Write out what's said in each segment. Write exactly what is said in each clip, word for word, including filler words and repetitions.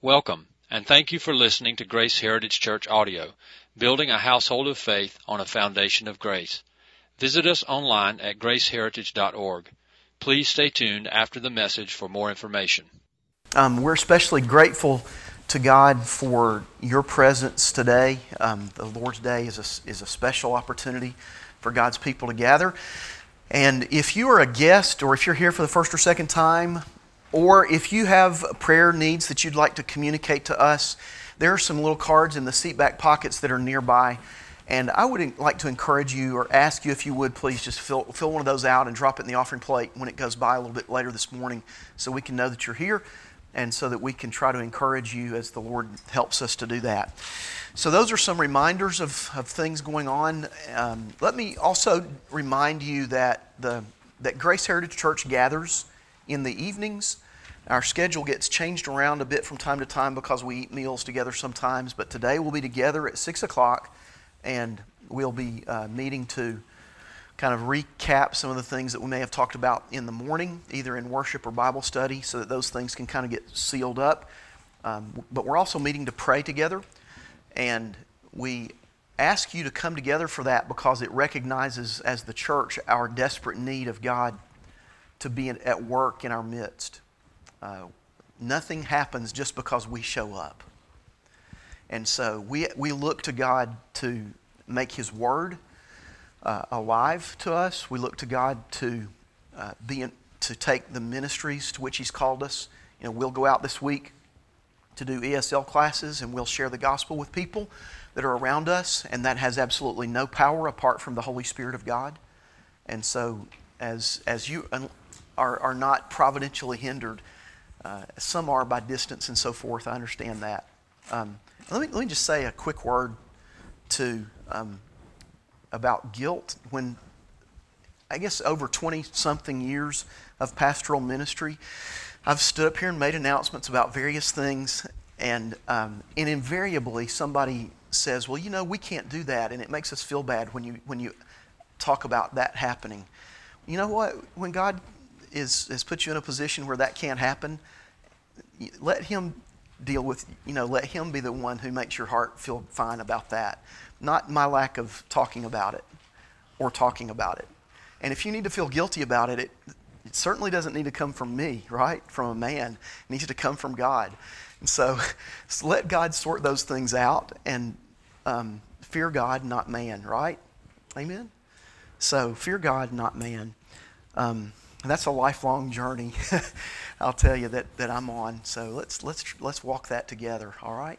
Welcome, and thank you for listening to Grace Heritage Church Audio, building a household of faith on a foundation of grace. Visit us online at grace heritage dot org. Please stay tuned after the message for more information. Um, we're especially grateful to God for your presence today. Um, the Lord's Day is a, is a special opportunity for God's people to gather. And if you are a guest, or if you're here for the first or second time, or if you have prayer needs that you'd like to communicate to us, there are some little cards in the seat back pockets that are nearby. And I would like to encourage you or ask you if you would please just fill, fill one of those out and drop it in the offering plate when it goes by a little bit later this morning so we can know that you're here and so that we can try to encourage you as the Lord helps us to do that. So those are some reminders of, of things going on. Um, let me also remind you that the that Grace Heritage Church gathers in the evenings. Our schedule gets changed around a bit from time to time because we eat meals together sometimes, but today we'll be together at six o'clock and we'll be uh, meeting to kind of recap some of the things that we may have talked about in the morning, either in worship or Bible study, so that those things can kind of get sealed up. Um, but we're also meeting to pray together, and we ask you to come together for that because it recognizes as the church our desperate need of God to be at work in our midst. Uh, nothing happens just because we show up. And so we we look to God to make His Word uh, alive to us. We look to God to uh, be in, to take the ministries to which He's called us. You know, we'll go out this week to do E S L classes, and we'll share the gospel with people that are around us, and that has absolutely no power apart from the Holy Spirit of God. And so, as as you are are not providentially hindered, uh, some are by distance and so forth. I understand that. Um, Let me, let me just say a quick word to um, about guilt. When, I guess over twenty-something years of pastoral ministry, I've stood up here and made announcements about various things, and, um, and invariably somebody says, well, you know, we can't do that, and it makes us feel bad when you when you talk about that happening. You know what? When God is has put you in a position where that can't happen, let Him deal with, you know, let Him be the one who makes your heart feel fine about that. Not my lack of talking about it or talking about it. And if you need to feel guilty about it, it, it certainly doesn't need to come from me, right? From a man. It needs to come from God. And so, so let God sort those things out and um, fear God, not man, right? Amen? So fear God, not man. Um, that's a lifelong journey. I'll tell you that, that I'm on. So let's let's let's walk that together, all right?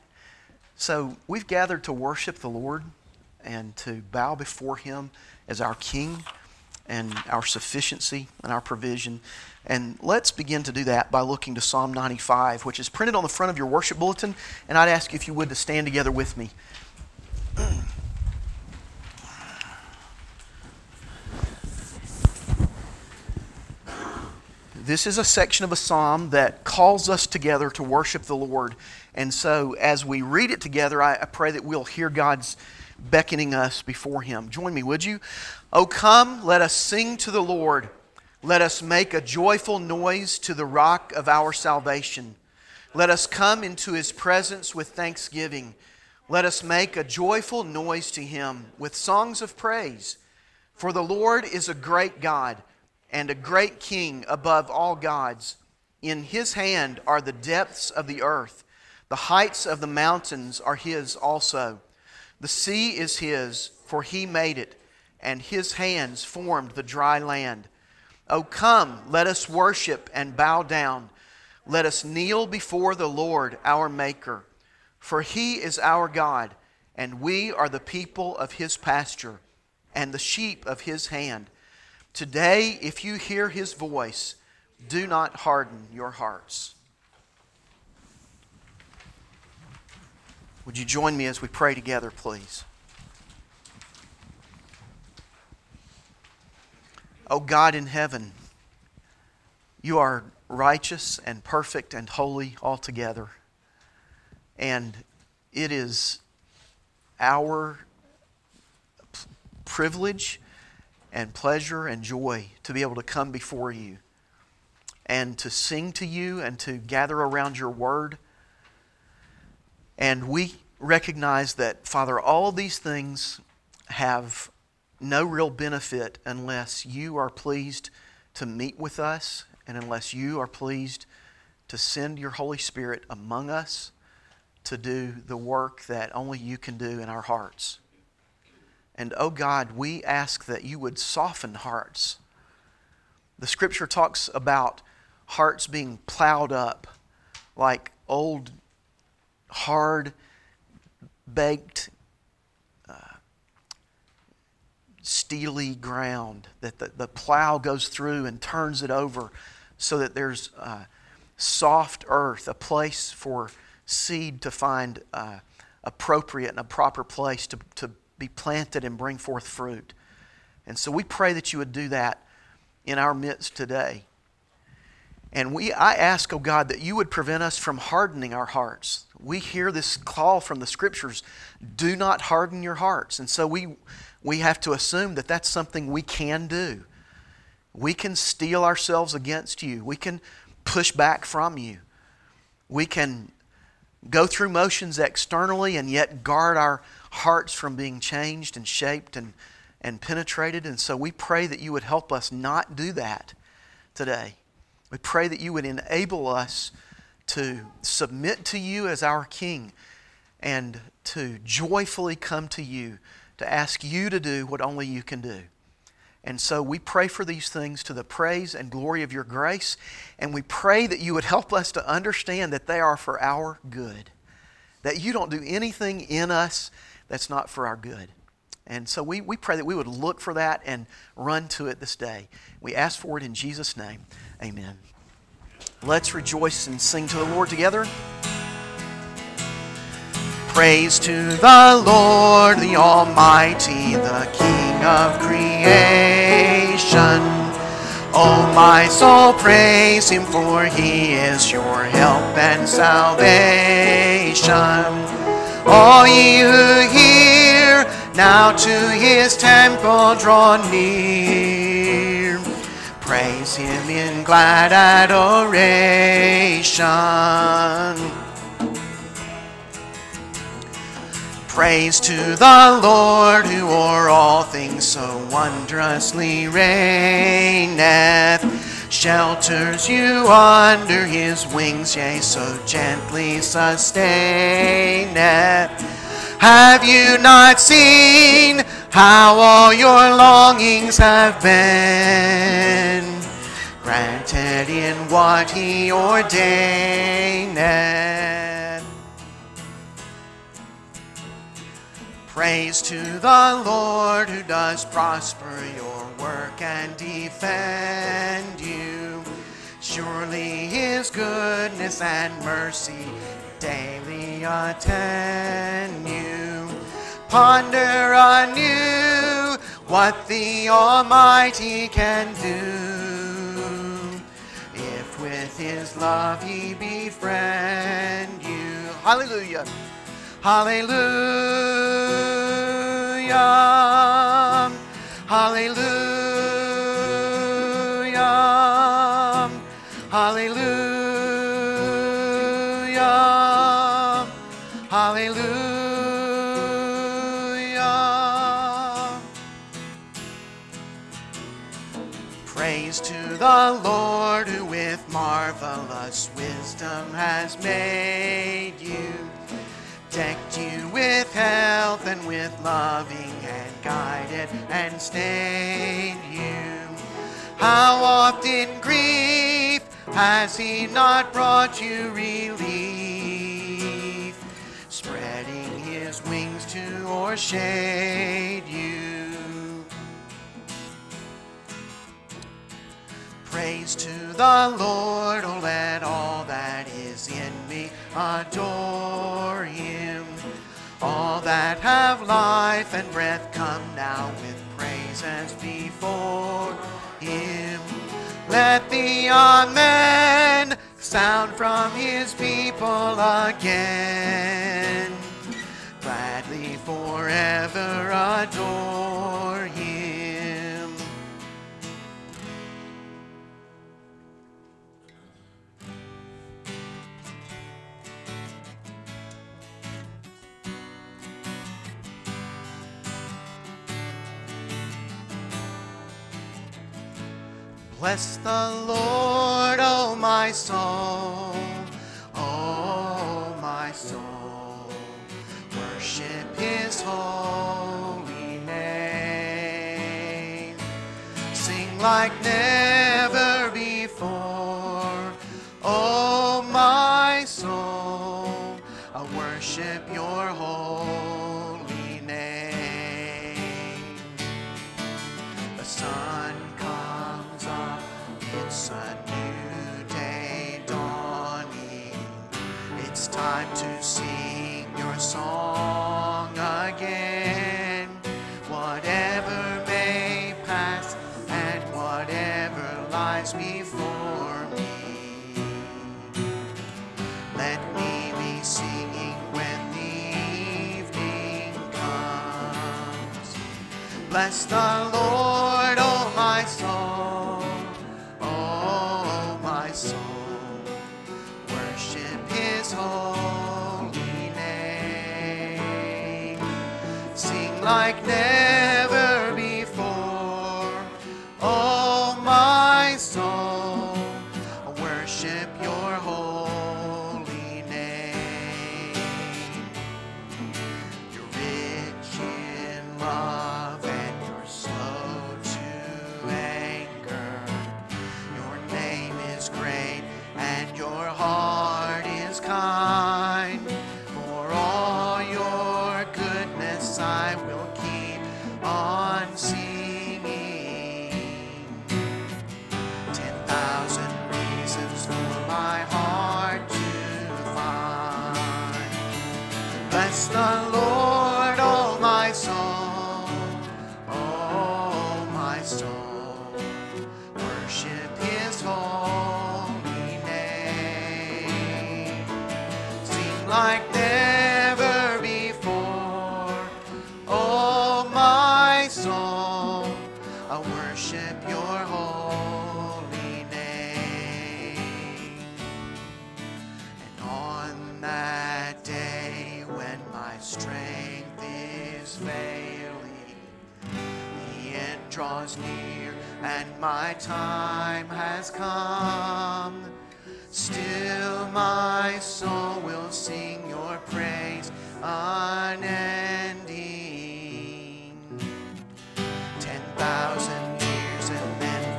So we've gathered to worship the Lord and to bow before Him as our King and our sufficiency and our provision. And let's begin to do that by looking to Psalm ninety-five, which is printed on the front of your worship bulletin. And I'd ask you if you would to stand together with me. This is a section of a psalm that calls us together to worship the Lord. And so as we read it together, I, I pray that we'll hear God's beckoning us before Him. Join me, would you? Oh, come, let us sing to the Lord. Let us make a joyful noise to the rock of our salvation. Let us come into His presence with thanksgiving. Let us make a joyful noise to Him with songs of praise. For the Lord is a great God and a great King above all gods. In His hand are the depths of the earth. The heights of the mountains are His also. The sea is His, for He made it, and His hands formed the dry land. O come, let us worship and bow down. Let us kneel before the Lord our Maker. For He is our God, and we are the people of His pasture, and the sheep of His hand. Today, if you hear His voice, do not harden your hearts. Would you join me as we pray together, please? O God in heaven, You are righteous and perfect and holy altogether. And it is our privilege and pleasure and joy to be able to come before You and to sing to You and to gather around Your Word And we recognize that, Father, all of these things have no real benefit unless you are pleased to meet with us and unless you are pleased to send your Holy Spirit among us to do the work that only you can do in our hearts. And, oh God, we ask that you would soften hearts. The Scripture talks about hearts being plowed up like old, hard, baked, uh, steely ground that the, the plow goes through and turns it over so that there's uh, soft earth, a place for seed to find uh, appropriate and a proper place to, to be planted and bring forth fruit. And so we pray that you would do that in our midst today. And we, I ask, oh God, that you would prevent us from hardening our hearts. We hear this call from the Scriptures, do not harden your hearts. And so we, we have to assume that that's something we can do. We can steel ourselves against you. We can push back from you. We can go through motions externally and yet guard our hearts from being changed and shaped and, and penetrated. And so we pray that you would help us not do that today. We pray that you would enable us to submit to you as our King and to joyfully come to you to ask you to do what only you can do. And so we pray for these things to the praise and glory of your grace, and we pray that you would help us to understand that they are for our good, that you don't do anything in us that's not for our good. And so we, we pray that we would look for that and run to it this day. We ask for it in Jesus' name. Amen. Let's rejoice and sing to the Lord together. Praise to the Lord, the Almighty, the King of creation. Oh, my soul, praise Him, for He is your help and salvation. All ye who hear, now to His temple draw near. Praise Him in glad adoration. Praise to the Lord, who o'er all things so wondrously reigneth, shelters you under His wings, yea, so gently sustaineth. Have you not seen how all your longings have been granted in what He ordaineth? Praise to the Lord, who does prosper your work and defend you. Surely His goodness and mercy daily attend you. Ponder anew what the Almighty can do, if with His love He befriend you. Hallelujah. Hallelujah. Hallelujah. Hallelujah. Hallelujah. Praise to the Lord, who with marvelous wisdom has made you, decked you with health and with loving and guided and stayed you. How oft in grief has He not brought you relief, spreading His wings to o'ershade you. Praise to the Lord, oh let all that is in me adore Him. All that have life and breath come now with praises before Him. Let the Amen sound from His people again. Gladly forever adore Him. Bless the Lord, oh my soul, oh my soul. Worship His holy name. Sing like never before, oh my soul. I worship your holy name. The sun comes up, it's a new day dawning. It's time to sing your song again. Whatever may pass and whatever lies before me, let me be singing when the evening comes. Bless the Lord, oh my soul, oh my soul. Worship His holy name. Sing like never before, oh my soul. Worship your holy name. You're rich in love and you're slow to anger. Your name is great and your heart is kind. For all your goodness I will keep on singing. Ten thousand reasons for my heart to find. Bless the Lord, oh my soul, oh my soul. Worship His holy name. Sing like never before, oh my soul. I worship your holy name. And on that day when my strength is failing, the end draws near and my time has come, still my soul will sing your praise unending. Ten thousand years and then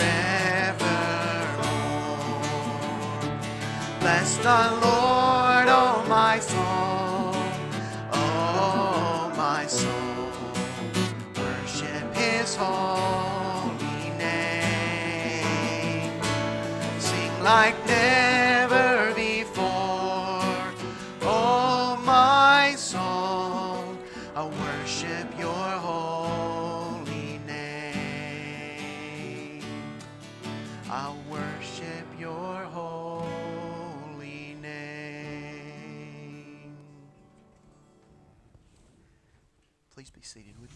forevermore. Bless the Lord, oh my soul, oh my soul. Worship His holy name. Sing like never before, oh my soul. I worship your holy name. I worship your holy name. Please be seated with you.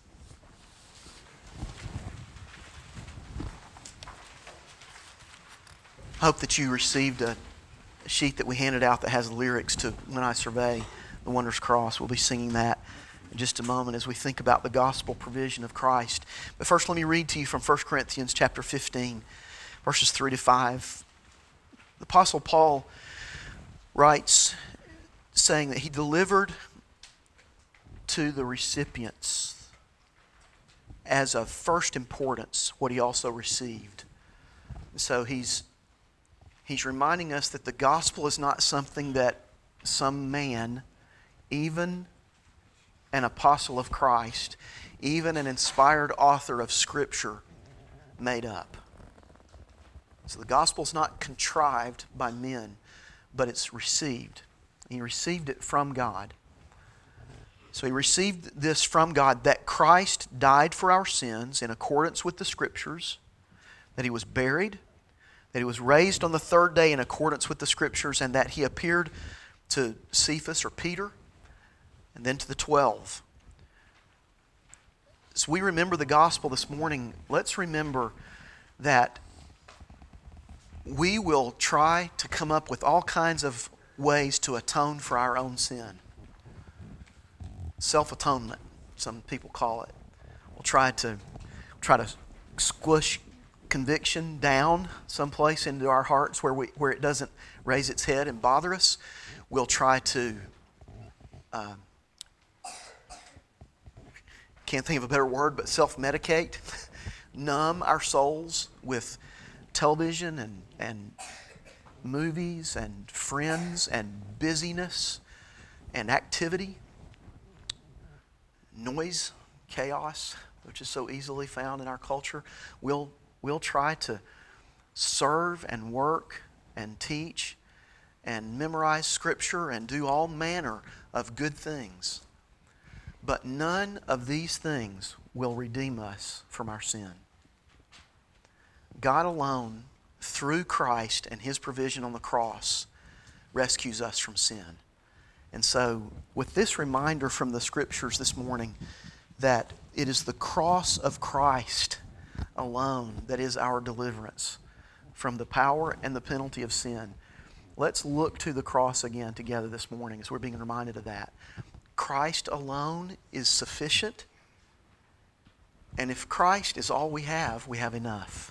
I hope that you received a sheet that we handed out that has lyrics to When I Survey the Wondrous Cross. We'll be singing that in just a moment as we think about the gospel provision of Christ. But first, let me read to you from First Corinthians chapter fifteen, verses three to five. The Apostle Paul writes, saying that he delivered to the recipients as of first importance what he also received. So he's He's reminding us that the gospel is not something that some man, even an apostle of Christ, even an inspired author of Scripture, made up. So the gospel is not contrived by men, but it's received. He received it from God. So he received this from God, that Christ died for our sins in accordance with the Scriptures, that He was buried, that He was raised on the third day in accordance with the Scriptures, and that He appeared to Cephas or Peter, and then to the twelve. As we remember the gospel this morning, let's remember that we will try to come up with all kinds of ways to atone for our own sin. Self-atonement, some people call it. We'll try to try to squish conviction down someplace into our hearts where we where it doesn't raise its head and bother us, we'll try to uh, can't think of a better word, but self-medicate, numb our souls with television and and movies and friends and busyness and activity, noise, chaos, which is so easily found in our culture. We'll we'll try to serve and work and teach and memorize Scripture and do all manner of good things. But none of these things will redeem us from our sin. God alone, through Christ and His provision on the cross, rescues us from sin. And so, with this reminder from the Scriptures this morning that it is the cross of Christ alone that is our deliverance from the power and the penalty of sin, let's look to the cross again together this morning as we're being reminded of that. Christ alone is sufficient, and if Christ is all we have, we have enough.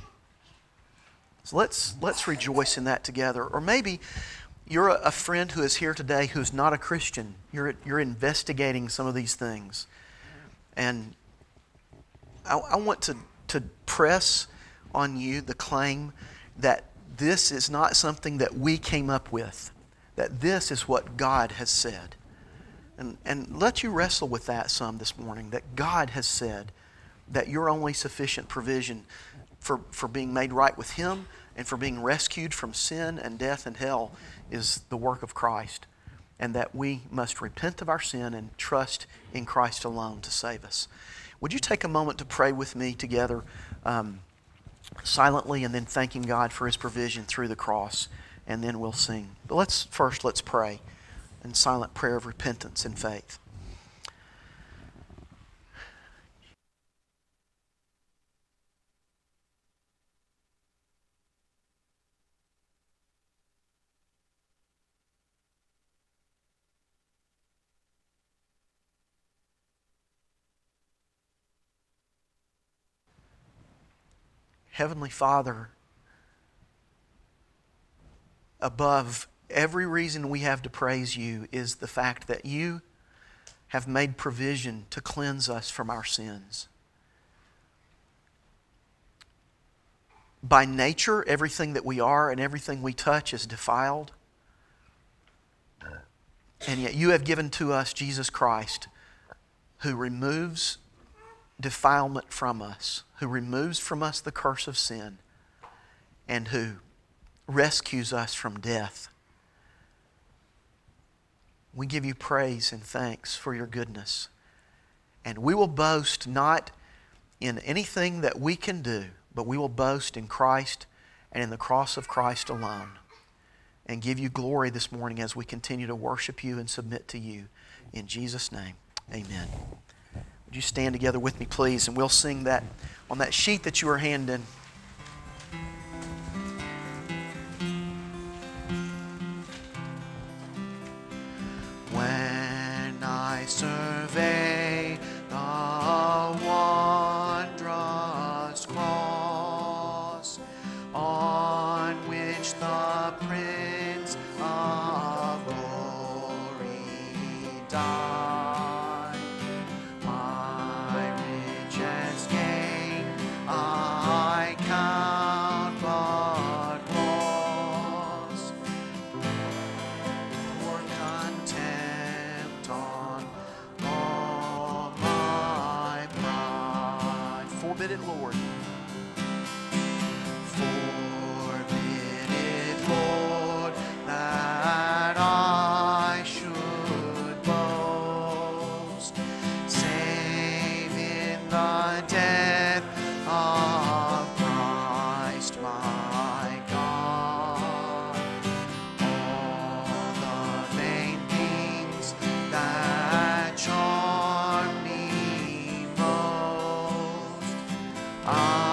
So let's let's rejoice in that together. Or maybe you're a, a friend who is here today who's not a Christian. You're you're investigating some of these things, and I, I want to to press on you the claim that this is not something that we came up with, that this is what God has said. And, and let you wrestle with that some this morning, that God has said that your only sufficient provision for, for being made right with Him and for being rescued from sin and death and hell is the work of Christ, and that we must repent of our sin and trust in Christ alone to save us. Would you take a moment to pray with me together um, silently, and then thanking God for His provision through the cross, and then we'll sing. But let's first, let's pray in silent prayer of repentance and faith. Heavenly Father, above every reason we have to praise You is the fact that You have made provision to cleanse us from our sins. By nature, everything that we are and everything we touch is defiled. And yet You have given to us Jesus Christ, who removes defilement from us, who removes from us the curse of sin, and who rescues us from death. We give You praise and thanks for Your goodness. And we will boast not in anything that we can do, but we will boast in Christ and in the cross of Christ alone, and give You glory this morning as we continue to worship You and submit to You. In Jesus' name, amen. Would you stand together with me, please, and we'll sing that on that sheet that you were handing. When I survey the wondrous cross on which the Prince of Glory died, my richest gain I count but loss for contempt on all my pride. Forbid it, Lord. Forbid it, Lord, that I should boast, save in the death of Christ my God. All the vain things that charm me most, I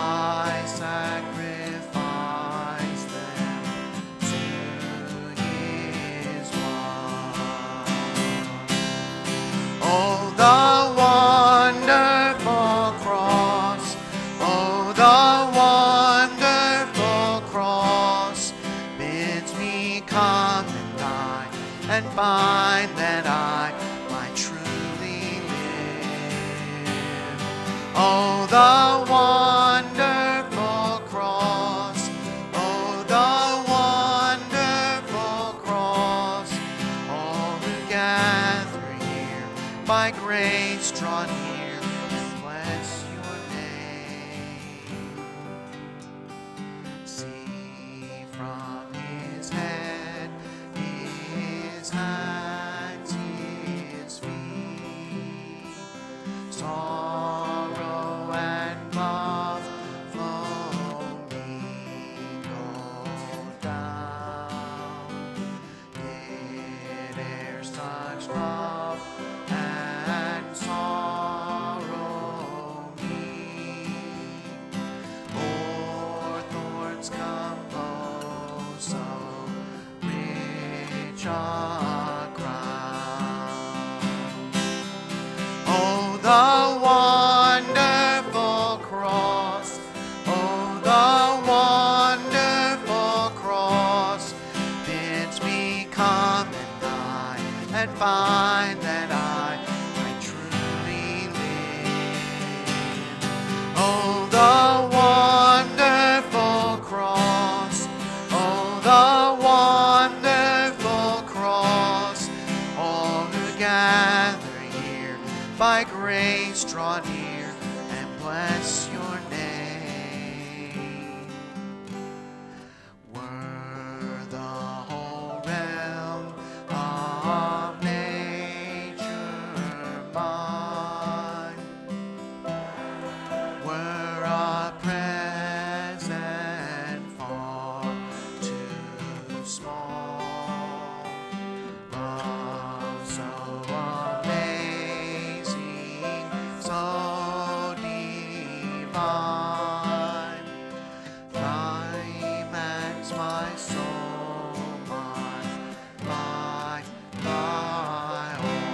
and find that I might truly live. Oh, the wonderful cross, oh, the wonderful cross, all who gather here by grace draw near and bless your name. See from his head, his hands, his feet, sorrow and love flow mingled down. Did e'er such love and sorrow meet, o'er thorns compose so rich a crown? Oh, the wonderful cross, oh, the wonderful cross, bids me come and die and find that I might truly live. Oh, the wonderful cross, oh, the wonderful cross, all who gather here by grace draw near and bless your name. Were the whole realm of nature mine, were a present far too small, love so amazing, so divine, climax my soul, my life, thy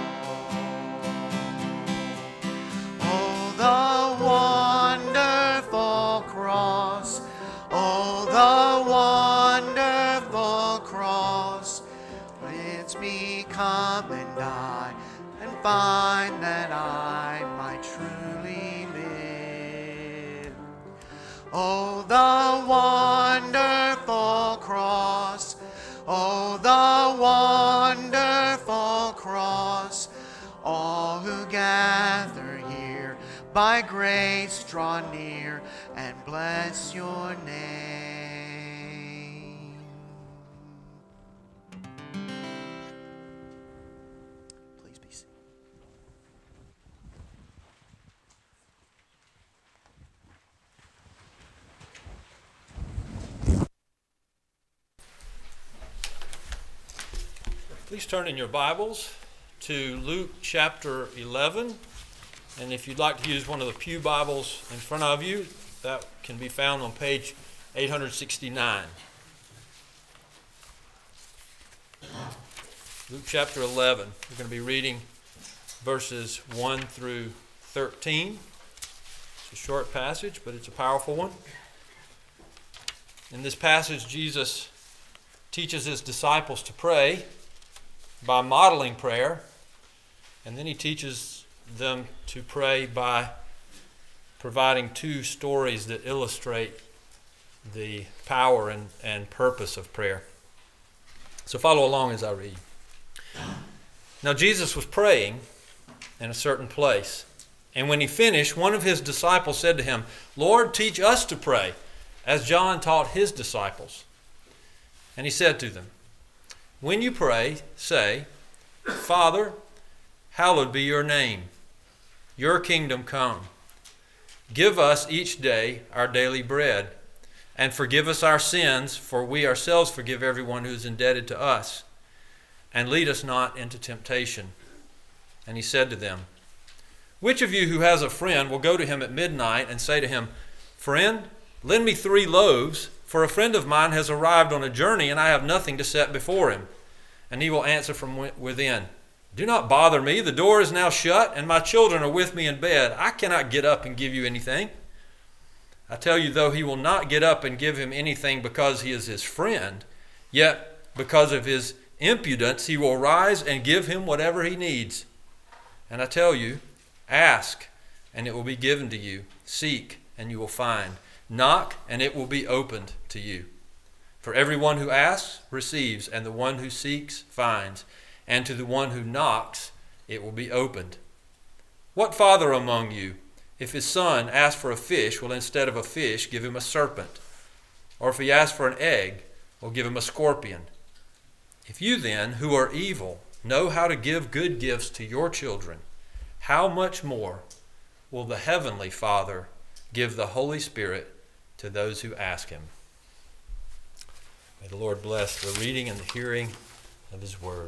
all. Oh, the wonderful cross, oh, the wonderful cross, bids me come and die and find that I might truly live. Oh, the wonderful cross, oh, the wonderful cross, all who gather here by grace draw near and bless your name. Please be seated. Please turn in your Bibles to Luke chapter eleven. And if you'd like to use one of the pew Bibles in front of you, that can be found on page eight sixty-nine. Luke chapter eleven. We're going to be reading verses one through thirteen. It's a short passage, but it's a powerful one. In this passage, Jesus teaches his disciples to pray by modeling prayer, and then he teaches them to pray by providing two stories that illustrate the power and, and purpose of prayer. So follow along as I read. Now Jesus was praying in a certain place, and when he finished, one of his disciples said to him, "Lord, teach us to pray, as John taught his disciples." And he said to them, "When you pray, say, 'Father, hallowed be your name. Your kingdom come. Give us each day our daily bread, and forgive us our sins, for we ourselves forgive everyone who is indebted to us. And lead us not into temptation.' And he said to them, 'Which of you who has a friend will go to him at midnight and say to him, Friend, lend me three loaves, for a friend of mine has arrived on a journey, and I have nothing to set before him? And he will answer from within, Do not bother me, the door is now shut, and my children are with me in bed. I cannot get up and give you anything. I tell you, though he will not get up and give him anything because he is his friend, yet because of his impudence, he will rise and give him whatever he needs. And I tell you, ask, and it will be given to you. Seek, and you will find. Knock, and it will be opened to you. For everyone who asks receives, and the one who seeks finds, and to the one who knocks it will be opened. What father among you, if his son asks for a fish, will instead of a fish give him a serpent? Or if he asks for an egg, will give him a scorpion? If you then, who are evil, know how to give good gifts to your children, how much more will the Heavenly Father give the Holy Spirit to those who ask him? May the Lord bless the reading and the hearing of his word.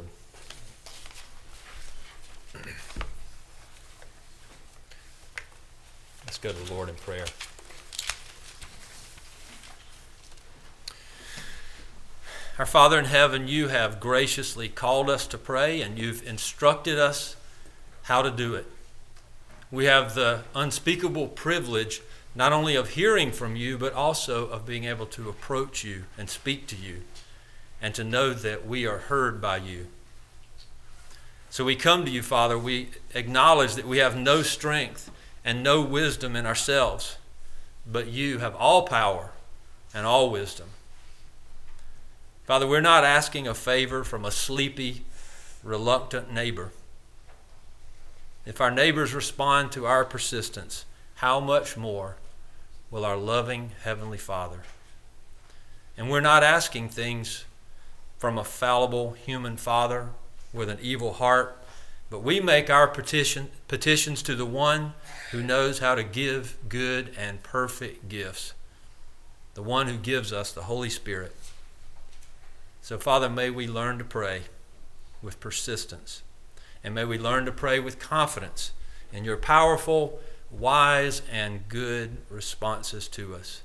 Let's go to the Lord in prayer. Our Father in heaven, you have graciously called us to pray, and you've instructed us how to do it. We have the unspeakable privilege not only of hearing from you, but also of being able to approach you and speak to you, and to know that we are heard by you. So we come to you, Father. We acknowledge that we have no strength and no wisdom in ourselves, but you have all power and all wisdom. Father, we're not asking a favor from a sleepy, reluctant neighbor. If our neighbors respond to our persistence, how much more will our loving Heavenly Father? And we're not asking things from a fallible human father with an evil heart, but we make our petition, petitions to the one who knows how to give good and perfect gifts, the one who gives us the Holy Spirit. So, Father, may we learn to pray with persistence, and may we learn to pray with confidence in your powerful, wise, and good responses to us.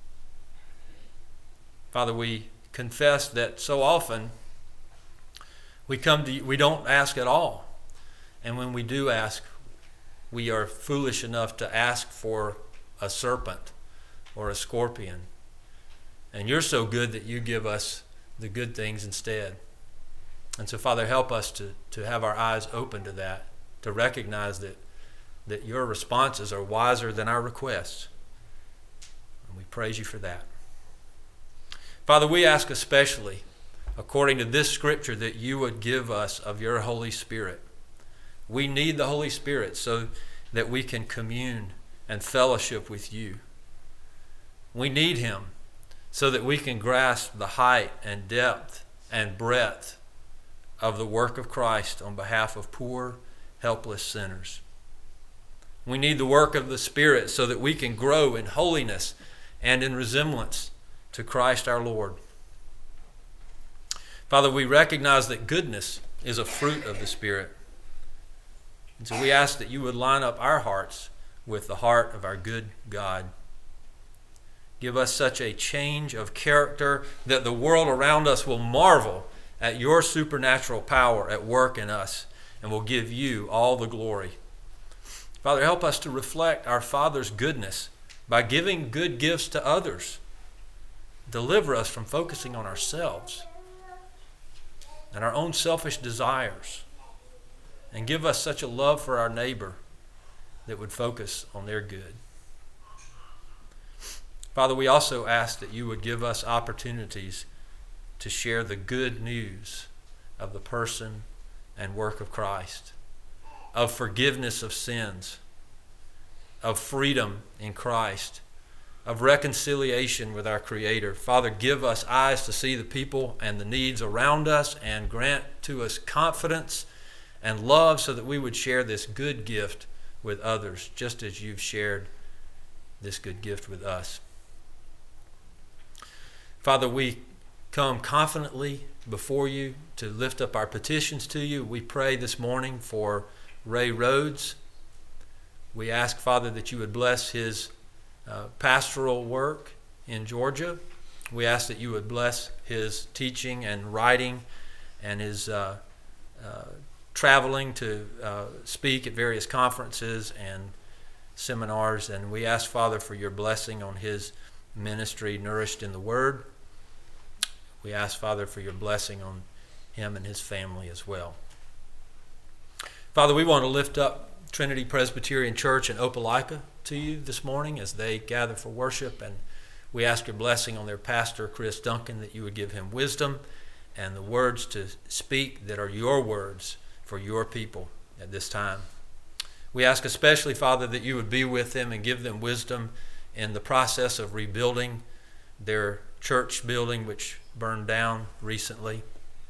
Father, we confess that so often we come to you, we don't ask at all. And when we do ask, we are foolish enough to ask for a serpent or a scorpion. And you're so good that you give us the good things instead. And so, Father, help us to, to have our eyes open to that, to recognize that, that your responses are wiser than our requests. And we praise you for that. Father, we ask especially, according to this scripture, that you would give us of your Holy Spirit. We need the Holy Spirit so that we can commune and fellowship with you. We need him so that we can grasp the height and depth and breadth of the work of Christ on behalf of poor, helpless sinners. We need the work of the Spirit so that we can grow in holiness and in resemblance to Christ our Lord. Father, we recognize that goodness is a fruit of the Spirit. And so we ask that you would line up our hearts with the heart of our good God. Give us such a change of character that the world around us will marvel at your supernatural power at work in us and will give you all the glory. Father, help us to reflect our Father's goodness by giving good gifts to others. Deliver us from focusing on ourselves and our own selfish desires, and give us such a love for our neighbor that would focus on their good. Father, we also ask that you would give us opportunities to share the good news of the person and work of Christ, of forgiveness of sins, of freedom in Christ, of reconciliation with our Creator. Father, give us eyes to see the people and the needs around us, and grant to us confidence and love so that we would share this good gift with others, just as you've shared this good gift with us. Father, we come confidently before you to lift up our petitions to you. We pray this morning for Ray Rhodes. We ask, Father, that you would bless his uh, pastoral work in Georgia. We ask that you would bless his teaching and writing and his uh, uh, traveling to uh, speak at various conferences and seminars. And we ask, Father, for your blessing on his ministry, Nourished in the Word. We ask, Father, for your blessing on him and his family as well. Father, we want to lift up Trinity Presbyterian Church in Opelika to you this morning as they gather for worship, and we ask your blessing on their pastor, Chris Duncan, that you would give him wisdom and the words to speak that are your words for your people at this time. We ask especially, Father, that you would be with them and give them wisdom in the process of rebuilding their church building, which burned down recently.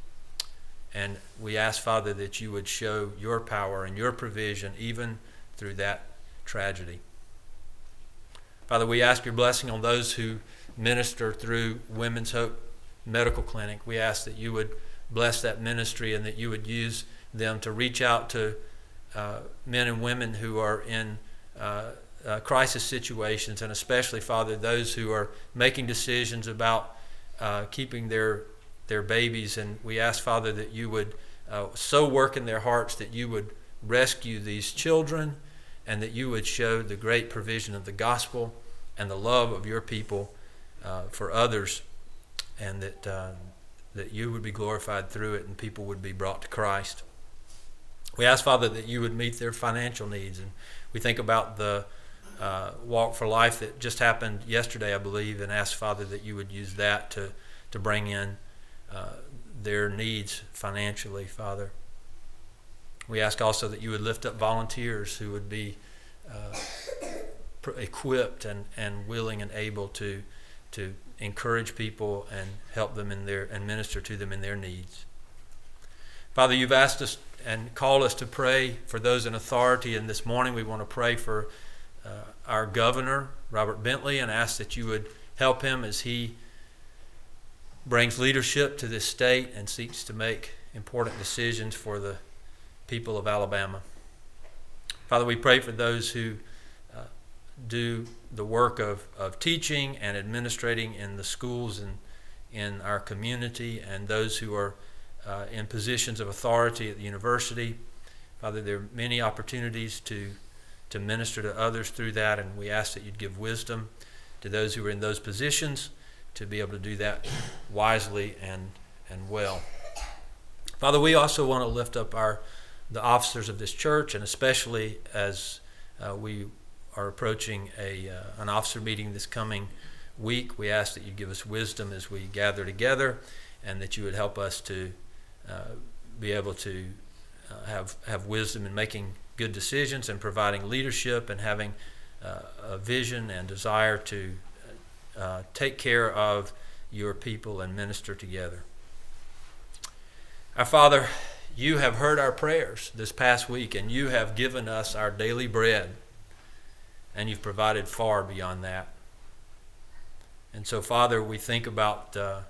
And we ask, Father, that you would show your power and your provision even through that tragedy. Father, we ask your blessing on those who minister through Women's Hope Medical Clinic. We ask that you would bless that ministry and that you would use them to reach out to uh, men and women who are in uh, uh, crisis situations, and especially, Father, those who are making decisions about uh, keeping their their babies. And we ask, Father, that you would uh, so work in their hearts that you would rescue these children and that you would show the great provision of the gospel and the love of your people uh, for others, and that uh, that you would be glorified through it and people would be brought to Christ. We ask, Father, that you would meet their financial needs. And we think about the uh, Walk for Life that just happened yesterday, I believe, and ask, Father, that you would use that to, to bring in uh, their needs financially, Father. We ask also that you would lift up volunteers who would be uh, equipped and, and willing and able to to encourage people and help them in their and minister to them in their needs. Father, you've asked us and called us to pray for those in authority, and this morning we want to pray for uh, our governor, Robert Bentley, and ask that you would help him as he brings leadership to this state and seeks to make important decisions for the people of Alabama. Father, we pray for those who uh, do the work of, of teaching and administrating in the schools and in our community, and those who are uh, in positions of authority at the university. Father, there are many opportunities to, to minister to others through that, and we ask that you'd give wisdom to those who are in those positions to be able to do that wisely and, and well. Father, we also want to lift up our the officers of this church, and especially as uh, we are approaching a uh, an officer meeting this coming week, we ask that you give us wisdom as we gather together, and that you would help us to uh, be able to uh, have have wisdom in making good decisions and providing leadership and having uh, a vision and desire to uh, take care of your people and minister together. Our Father, you have heard our prayers this past week, and you have given us our daily bread, and you've provided far beyond that. And so, Father, we think about uh,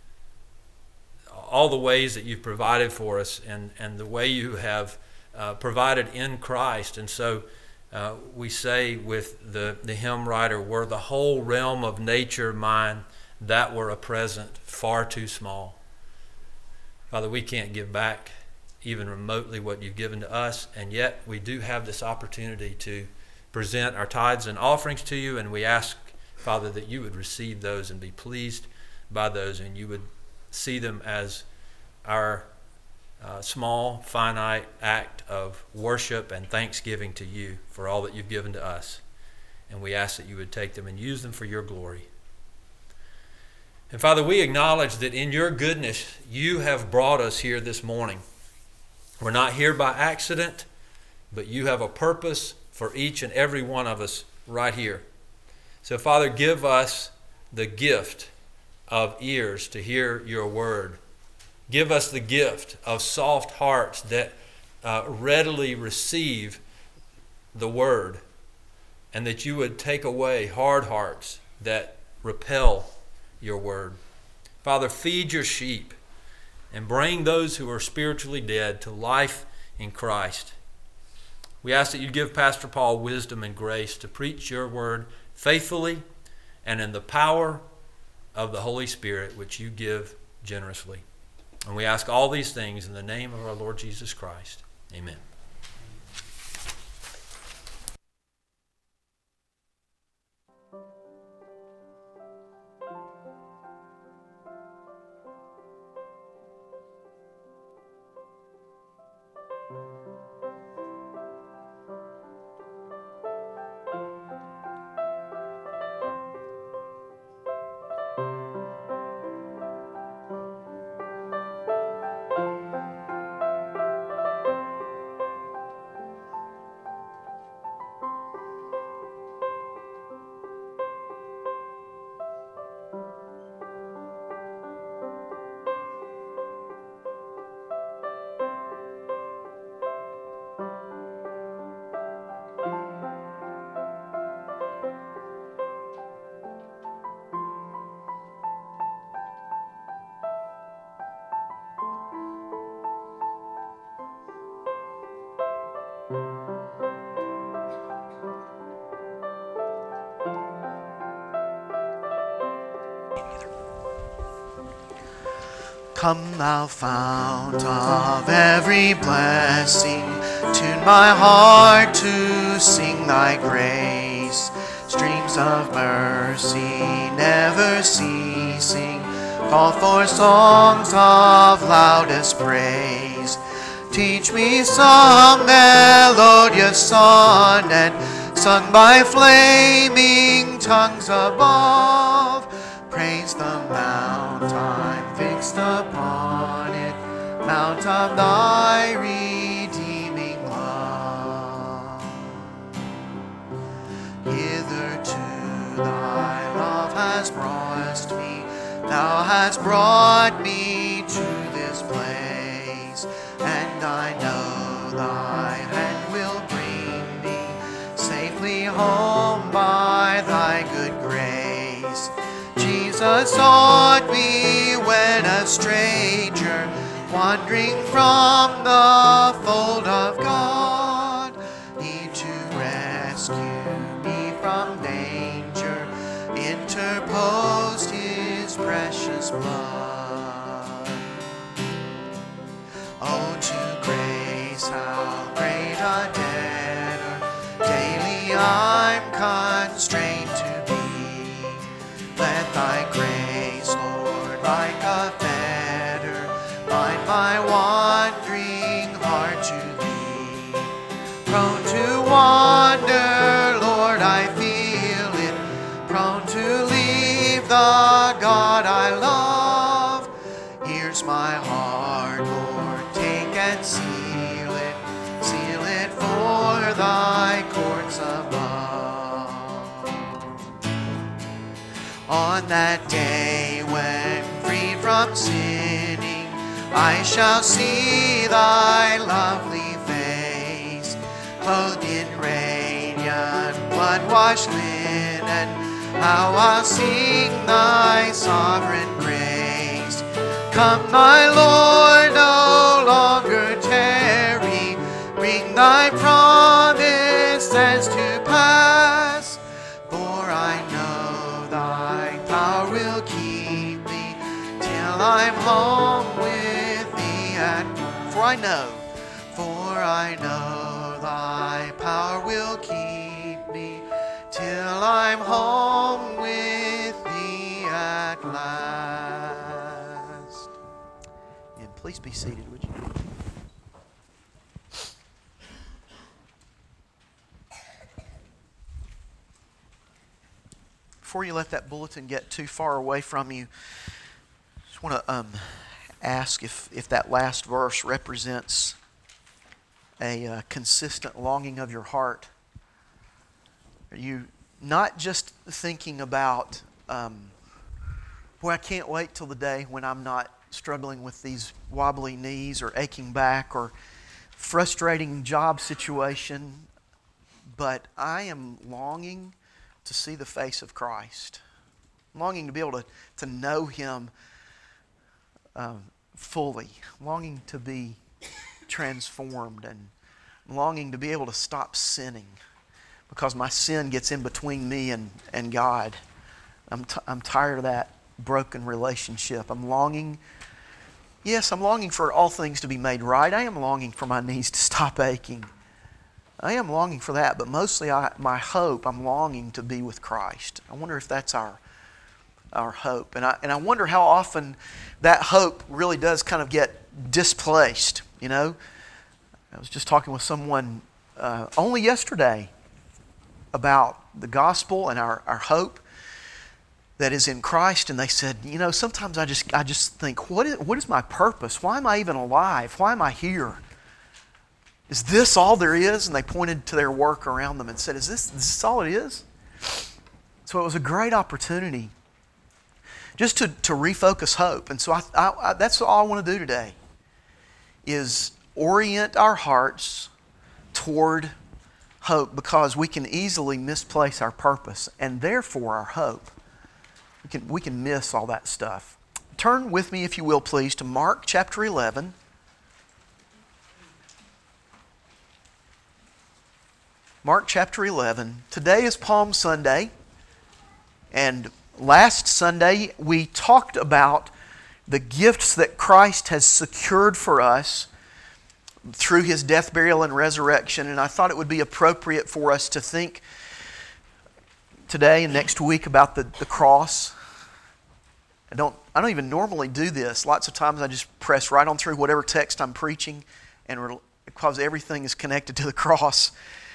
all the ways that you've provided for us, and, and the way you have uh, provided in Christ. And so uh, we say with the, the hymn writer, were the whole realm of nature mine, that were a present far too small. Father, we can't give back even remotely what you've given to us, and yet we do have this opportunity to present our tithes and offerings to you, and we ask, Father, that you would receive those and be pleased by those, and you would see them as our uh, small, finite act of worship and thanksgiving to you for all that you've given to us. And we ask that you would take them and use them for your glory. And Father, we acknowledge that in your goodness, you have brought us here this morning. We're not here by accident, but you have a purpose for each and every one of us right here. So, Father, give us the gift of ears to hear your word. Give us the gift of soft hearts that uh, readily receive the word, and that you would take away hard hearts that repel your word. Father, feed your sheep and bring those who are spiritually dead to life in Christ. We ask that you give Pastor Paul wisdom and grace to preach your word faithfully and in the power of the Holy Spirit, which you give generously. And we ask all these things in the name of our Lord Jesus Christ. Amen. Come thou fount of every blessing, tune my heart to sing thy grace. Streams of mercy never ceasing, call for songs of loudest praise. Teach me some melodious sonnet, sung by flaming tongues above. Praise the mount I'm fixed upon it, mount of thy redeeming love. Hitherto thy love has brought me, thou hast brought me to this place, and I know thy hand will bring me safely home by thy good grace. Jesus sought me when a stranger, wandering from the fold of God. He to rescue me from danger interposed his precious blood. Oh, to grace how great a debtor daily I'm constrained to be. Let thy grace, Lord, like a fetter, bind my wandering heart to thee. Prone to wander, Lord, I feel it, prone to leave the God I love. Here's my heart, Lord, take and seal it, seal it for thy courts above. On that day when, freed from sinning, I shall see thy lovely face, clothed in radiant blood-washed linen, how I'll sing thy sovereign grace. Come, my Lord, no longer tarry, bring thy promises to pass, for I know thy power will keep me till I'm home with thee at for I know, for I know thy power will keep me till I'm home with thee at last. And please be seated, would you? Before you let that bulletin get too far away from you, I just want to um, ask if, if that last verse represents a uh, consistent longing of your heart. Are you not just thinking about, um, boy, I can't wait till the day when I'm not struggling with these wobbly knees or aching back or frustrating job situation, but I am longing to see the face of Christ. I'm longing to be able to, to know Him um, fully. I'm longing to be transformed and longing to be able to stop sinning because my sin gets in between me and, and God. I'm, t- I'm tired of that broken relationship. I'm longing, yes, I'm longing for all things to be made right. I am longing for my knees to stop aching. I am longing for that, but mostly I, my hope, I'm longing to be with Christ. I wonder if that's our our hope. And I, and I wonder how often that hope really does kind of get displaced, you know. I was just talking with someone uh, only yesterday about the gospel and our, our hope that is in Christ, and they said, you know, sometimes I just I just think, what is, what is my purpose? Why am I even alive? Why am I here? Is this all there is? And they pointed to their work around them and said, is this, is this all it is? So it was a great opportunity just to, to refocus hope. And so I, I, I, that's all I want to do today, is orient our hearts toward hope, because we can easily misplace our purpose and therefore our hope. We can, we can miss all that stuff. Turn with me, if you will, please, to Mark chapter eleven. Mark chapter eleven. Today is Palm Sunday, and last Sunday we talked about the gifts that Christ has secured for us through His death, burial, and resurrection. And I thought it would be appropriate for us to think today and next week about the, the cross. I don't, I don't even normally do this. Lots of times I just press right on through whatever text I'm preaching, and because everything is connected to the cross.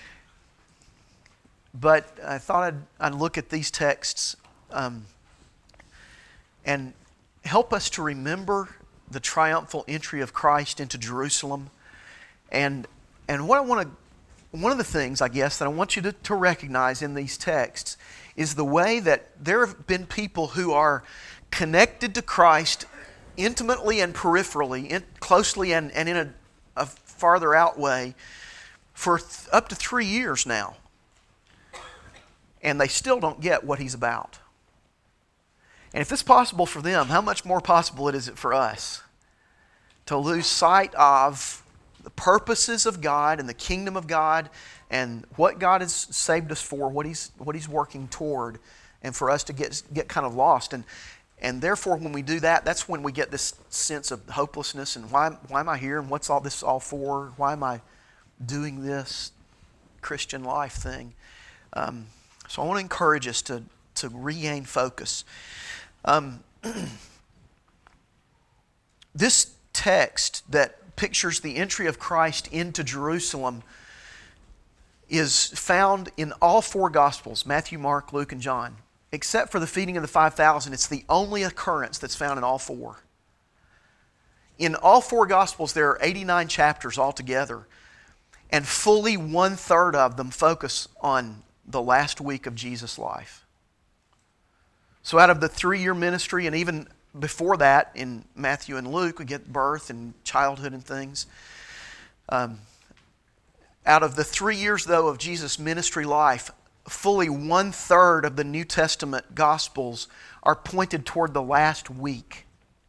But I thought I'd, I'd look at these texts um, and help us to remember the triumphal entry of Christ into Jerusalem. And and what I want to, one of the things, I guess, that I want you to, to recognize in these texts is the way that there have been people who are connected to Christ intimately and peripherally, in, closely and, and in a, a farther out way for th- up to three years now. And they still don't get what He's about. And if it's possible for them, how much more possible it is it for us to lose sight of the purposes of God and the kingdom of God and what God has saved us for, what He's what He's working toward, and for us to get get kind of lost. And and therefore, when we do that, that's when we get this sense of hopelessness and why why am I here and what's all this all for? Why am I doing this Christian life thing? Um, so I want to encourage us to to regain focus. Um, this text that pictures the entry of Christ into Jerusalem is found in all four Gospels, Matthew, Mark, Luke, and John. Except for the feeding of the five thousand, it's the only occurrence that's found in all four. In all four Gospels, there are eighty-nine chapters altogether, and fully one-third of them focus on the last week of Jesus' life. So out of the three-year ministry, and even before that in Matthew and Luke, we get birth and childhood and things. Um, out of the three years, though, of Jesus' ministry life, fully one-third of the New Testament Gospels are pointed toward the last week.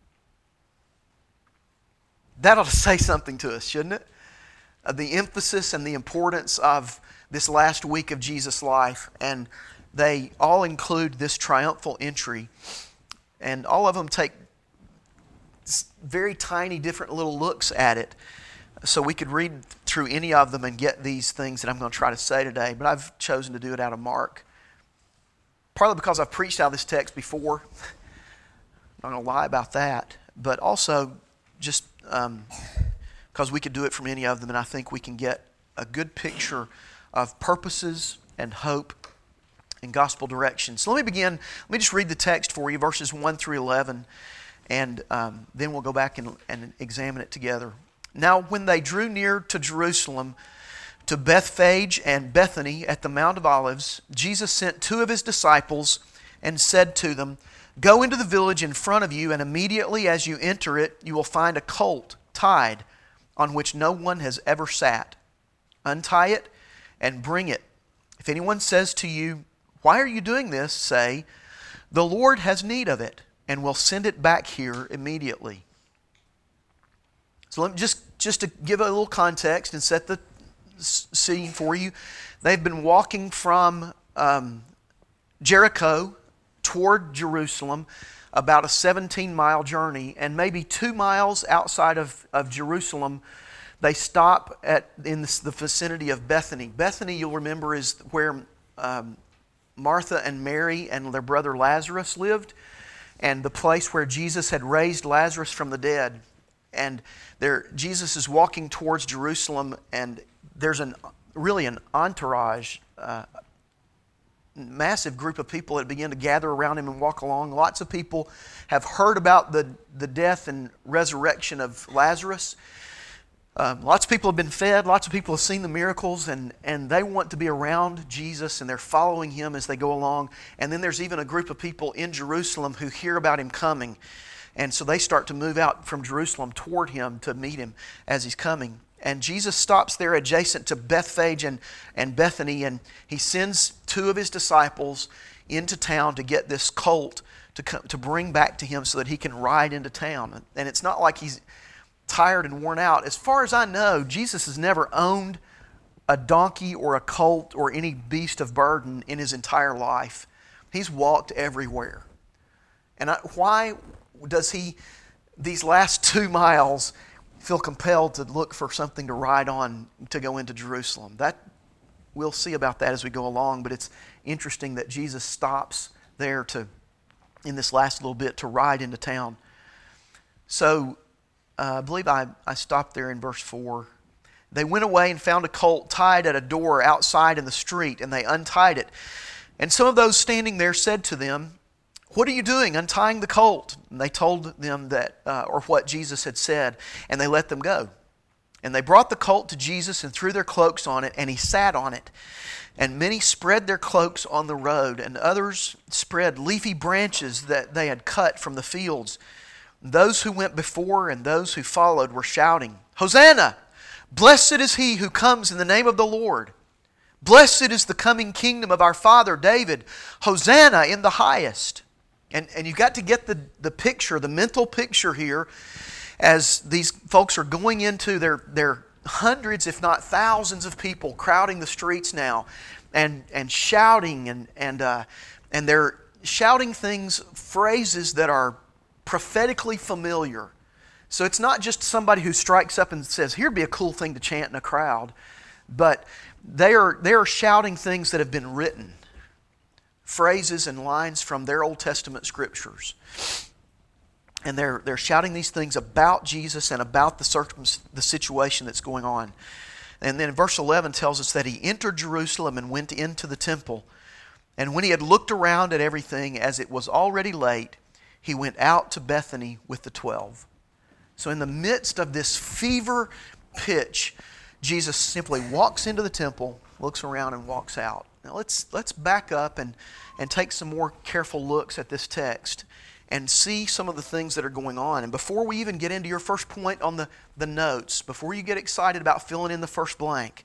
That ought to say something to us, shouldn't it? Uh, the emphasis and the importance of this last week of Jesus' life. And they all include this triumphal entry. And all of them take very tiny different little looks at it. So we could read through any of them and get these things that I'm going to try to say today. But I've chosen to do it out of Mark. Partly because I've preached out of this text before. I'm not going to lie about that. But also just um, because we could do it from any of them. And I think we can get a good picture of purposes and hope and gospel direction. So let me begin. Let me just read the text for you, verses one through eleven. And um, then we'll go back and, and examine it together. Now, when they drew near to Jerusalem, to Bethphage and Bethany at the Mount of Olives, Jesus sent two of His disciples and said to them, "Go into the village in front of you, and immediately as you enter it, you will find a colt tied on which no one has ever sat. Untie it and bring it. If anyone says to you, 'Why are you doing this?' say, 'The Lord has need of it, and will send it back here immediately.'" So let me just, just to give a little context and set the scene for you. They've been walking from um, Jericho toward Jerusalem, about a seventeen-mile journey, and maybe two miles outside of, of Jerusalem, they stop at in the, the vicinity of Bethany. Bethany, you'll remember, is where um, Martha and Mary and their brother Lazarus lived, and the place where Jesus had raised Lazarus from the dead. And there, Jesus is walking towards Jerusalem, and there's an really an entourage, uh, massive group of people that begin to gather around Him and walk along. Lots of people have heard about the, the death and resurrection of Lazarus. Um, lots of people have been fed. Lots of people have seen the miracles, and, and they want to be around Jesus, and they're following Him as they go along. And then there's even a group of people in Jerusalem who hear about Him coming. And so they start to move out from Jerusalem toward Him to meet Him as He's coming. And Jesus stops there adjacent to Bethphage and, and Bethany, and He sends two of His disciples into town to get this colt to come, to bring back to Him so that He can ride into town. And it's not like He's tired and worn out. As far as I know, Jesus has never owned a donkey or a colt or any beast of burden in His entire life. He's walked everywhere. And I, why does He these last two miles feel compelled to look for something to ride on to go into Jerusalem. That we'll see about that as we go along, but it's interesting that Jesus stops there to, in this last little bit, to ride into town. So uh, I believe I, I stopped there in verse four. They went away and found a colt tied at a door outside in the street, and they untied it. And some of those standing there said to them, "What are you doing, untying the colt?" And they told them that, uh, or what Jesus had said, and they let them go. And they brought the colt to Jesus and threw their cloaks on it, and he sat on it. And many spread their cloaks on the road, and others spread leafy branches that they had cut from the fields. Those who went before and those who followed were shouting, "Hosanna! Blessed is he who comes in the name of the Lord. Blessed is the coming kingdom of our father David. Hosanna in the highest." And, and you've got to get the, the picture, the mental picture here, as these folks are going into their, their hundreds, if not thousands of people crowding the streets now and, and shouting, and, and, uh, and they're shouting things, phrases that are prophetically familiar. So it's not just somebody who strikes up and says, "Here'd be a cool thing to chant in a crowd," but they are, they are shouting things that have been written, phrases and lines from their Old Testament scriptures. And they're, they're shouting these things about Jesus and about the, circum, the situation that's going on. And then verse eleven tells us that he entered Jerusalem and went into the temple. And when he had looked around at everything, as it was already late, he went out to Bethany with the twelve. So in the midst of this fever pitch, Jesus simply walks into the temple, looks around, and walks out. Now let's, let's back up and, and take some more careful looks at this text and see some of the things that are going on. And before we even get into your first point on the, the notes, before you get excited about filling in the first blank,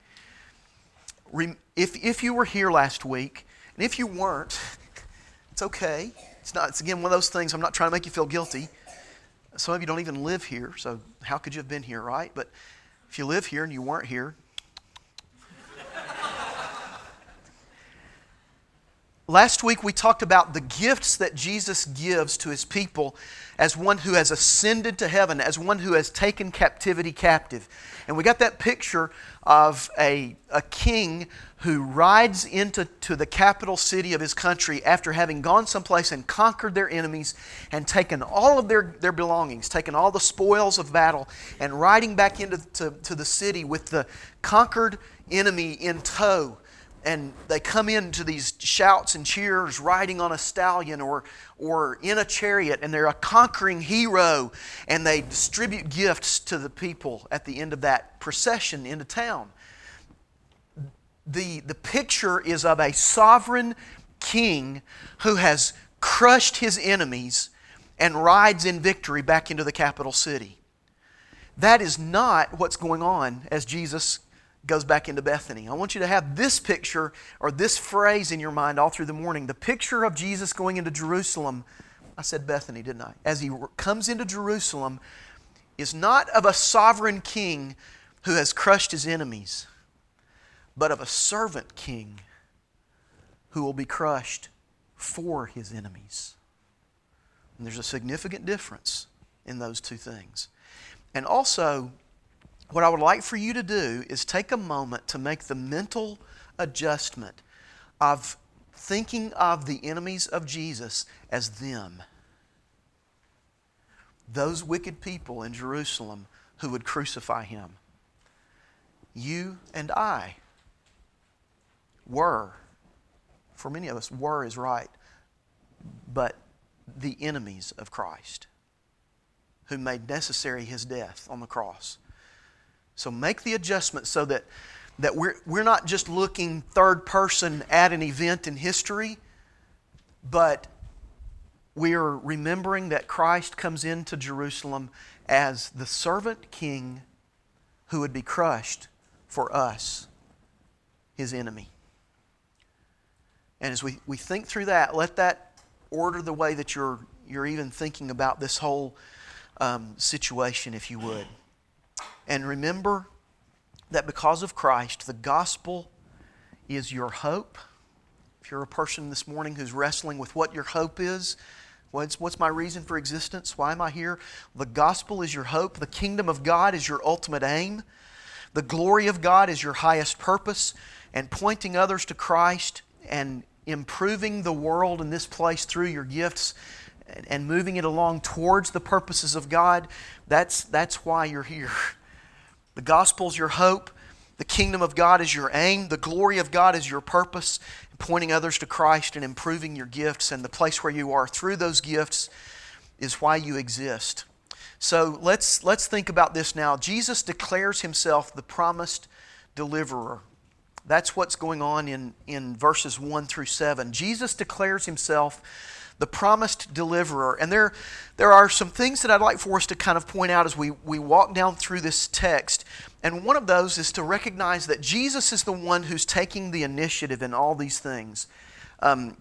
if, if you were here last week, and if you weren't, it's okay. It's not. It's again one of those things, I'm not trying to make you feel guilty. Some of you don't even live here, so how could you have been here, right? But if you live here and you weren't here, last week we talked about the gifts that Jesus gives to His people as one who has ascended to heaven, as one who has taken captivity captive. And we got that picture of a, a king who rides into to the capital city of his country after having gone someplace and conquered their enemies and taken all of their, their belongings, taken all the spoils of battle, and riding back into to, to the city with the conquered enemy in tow. And they come into these shouts and cheers riding on a stallion or, or in a chariot, and they're a conquering hero, and they distribute gifts to the people at the end of that procession into town. The, the picture is of a sovereign king who has crushed his enemies and rides in victory back into the capital city. That is not what's going on as Jesus goes back into Bethany. I want you to have this picture or this phrase in your mind all through the morning. The picture of Jesus going into Jerusalem, I said Bethany, didn't I? As He comes into Jerusalem, is not of a sovereign king who has crushed his enemies, but of a servant king who will be crushed for his enemies. And there's a significant difference in those two things. And also, what I would like for you to do is take a moment to make the mental adjustment of thinking of the enemies of Jesus as them. Those wicked people in Jerusalem who would crucify Him. You and I were, for many of us, were is right, but the enemies of Christ who made necessary His death on the cross. So make the adjustment so that, that we're, we're not just looking third person at an event in history, but we are remembering that Christ comes into Jerusalem as the servant king who would be crushed for us, His enemy. And as we, we think through that, let that order the way that you're, you're even thinking about this whole um, situation, if you would. And remember that because of Christ, the gospel is your hope. If you're a person this morning who's wrestling with what your hope is, What's, what's my reason for existence? Why am I here? The gospel is your hope. The kingdom of God is your ultimate aim. The glory of God is your highest purpose. And pointing others to Christ and improving the world in this place through your gifts and, and moving it along towards the purposes of God, that's, that's why you're here. The gospel is your hope. The kingdom of God is your aim. The glory of God is your purpose. Pointing others to Christ and improving your gifts and the place where you are through those gifts is why you exist. So let's, let's think about this now. Jesus declares Himself the promised deliverer. That's what's going on in, in verses one through seven. Jesus declares Himself the promised deliverer. And there, there are some things that I'd like for us to kind of point out as we, we walk down through this text. And one of those is to recognize that Jesus is the one who's taking the initiative in all these things. Um,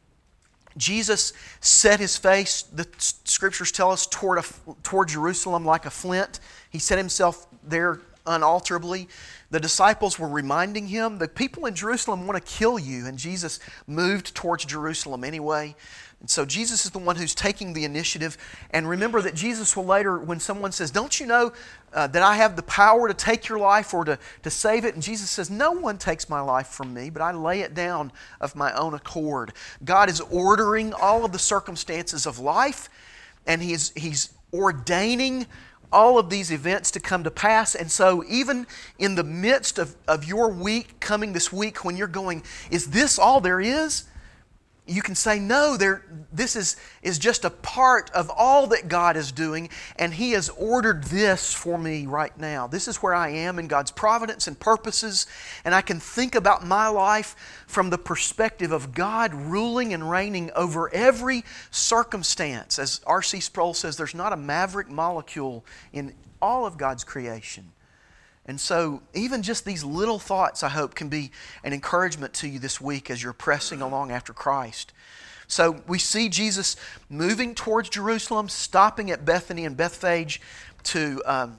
Jesus set His face, the Scriptures tell us, toward, a, toward Jerusalem like a flint. He set Himself there unalterably. The disciples were reminding Him, the people in Jerusalem want to kill you, and Jesus moved towards Jerusalem anyway. And so Jesus is the one who's taking the initiative. And remember that Jesus will later, when someone says, don't you know uh, that I have the power to take your life or to, to save it? And Jesus says, no one takes my life from me, but I lay it down of my own accord. God is ordering all of the circumstances of life, and He is, He's ordaining all of these events to come to pass. And so even in the midst of, of your week coming this week, when you're going, is this all there is? You can say, no, there, this is, is just a part of all that God is doing, and He has ordered this for me right now. This is where I am in God's providence and purposes, and I can think about my life from the perspective of God ruling and reigning over every circumstance. As R C Sproul says, there's not a maverick molecule in all of God's creation. And so even just these little thoughts, I hope, can be an encouragement to you this week as you're pressing along after Christ. So we see Jesus moving towards Jerusalem, stopping at Bethany and Bethphage to, um,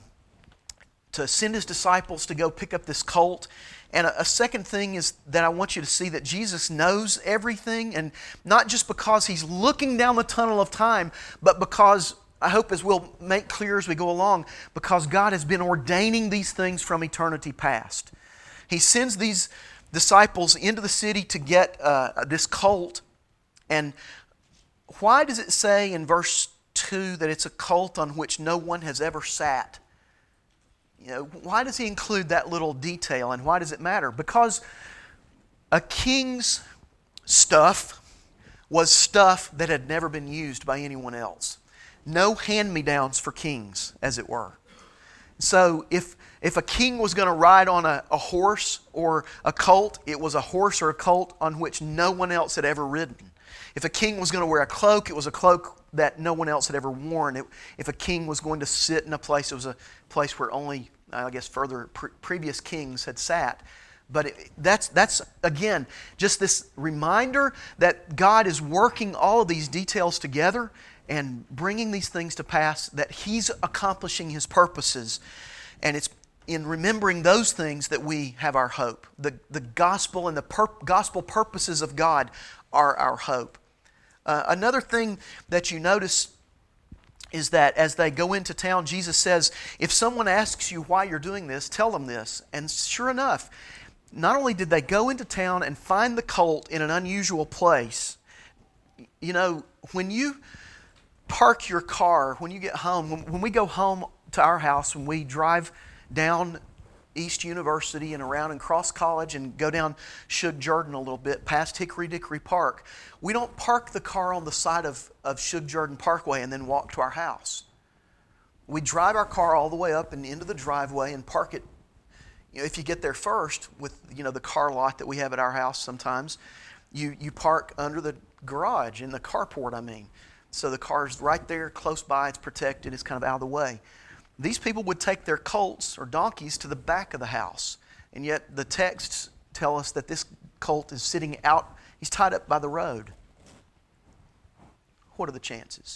to send His disciples to go pick up this colt. And a, a second thing is that I want you to see that Jesus knows everything, and not just because He's looking down the tunnel of time, but because, I hope as we'll make clear as we go along, because God has been ordaining these things from eternity past. He sends these disciples into the city to get uh, this colt. And why does it say in verse two that it's a colt on which no one has ever sat? You know, why does He include that little detail, and why does it matter? Because a king's stuff was stuff that had never been used by anyone else. No hand-me-downs for kings, as it were. So if, if a king was going to ride on a, a horse or a colt, it was a horse or a colt on which no one else had ever ridden. If a king was going to wear a cloak, it was a cloak that no one else had ever worn. It, if a king was going to sit in a place, it was a place where only, I guess, further pre- previous kings had sat. But it, that's, that's, again, just this reminder that God is working all of these details together and bringing these things to pass, that He's accomplishing His purposes. And it's in remembering those things that we have our hope. The, the gospel and the pur- gospel purposes of God are our hope. Uh, another thing that you notice is that as they go into town, Jesus says, if someone asks you why you're doing this, tell them this. And sure enough, not only did they go into town and find the colt in an unusual place, you know, when you park your car, when you get home, when, when we go home to our house, when we drive down East University and around and cross College and go down Shug Jordan a little bit past Hickory Dickory Park, we don't park the car on the side of, of Shug Jordan Parkway and then walk to our house. We drive our car all the way up and into the driveway and park it. You know, if you get there first with, you know, the car lot that we have at our house sometimes, you, you park under the garage, in the carport, I mean. So the car's right there, close by, it's protected, it's kind of out of the way. These people would take their colts or donkeys to the back of the house. And yet the texts tell us that this colt is sitting out, he's tied up by the road. What are the chances?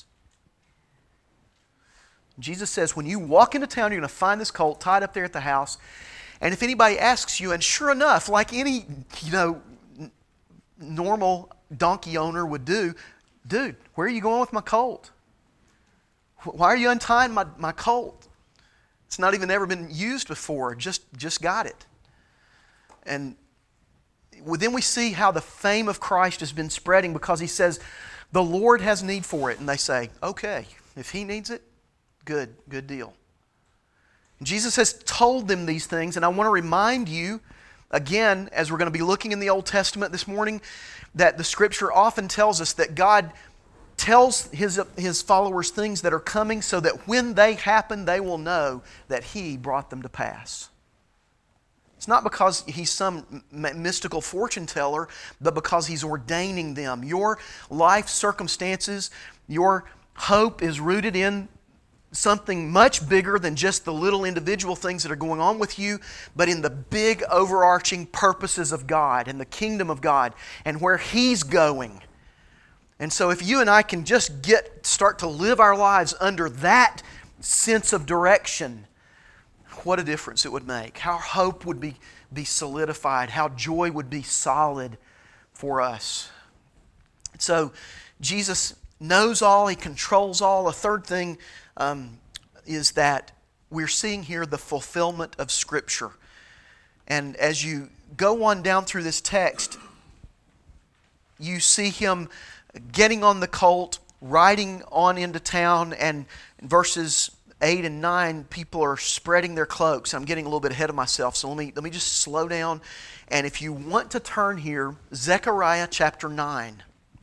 Jesus says, when you walk into town, you're going to find this colt tied up there at the house. And if anybody asks you, and sure enough, like any, you know, normal donkey owner would do, dude, where are you going with my colt? Why are you untying my, my colt? It's not even ever been used before. Just, just got it. And then we see how the fame of Christ has been spreading because he says, the Lord has need for it. And they say, okay, if he needs it, good, good deal. And Jesus has told them these things, and I want to remind you, again, as we're going to be looking in the Old Testament this morning, that the Scripture often tells us that God tells His, His followers things that are coming so that when they happen, they will know that He brought them to pass. It's not because He's some mystical fortune teller, but because He's ordaining them. Your life circumstances, your hope is rooted in something much bigger than just the little individual things that are going on with you, but in the big overarching purposes of God and the kingdom of God and where He's going. And so if you and I can just get start to live our lives under that sense of direction, what a difference it would make. How hope would be, be solidified. How joy would be solid for us. So Jesus knows all. He controls all. A third thing um, is that we're seeing here the fulfillment of Scripture. And as you go on down through this text, you see Him getting on the colt, riding on into town, and in verses eight and nine, people are spreading their cloaks. I'm getting a little bit ahead of myself, so let me, let me just slow down. And if you want to turn here, Zechariah chapter nine.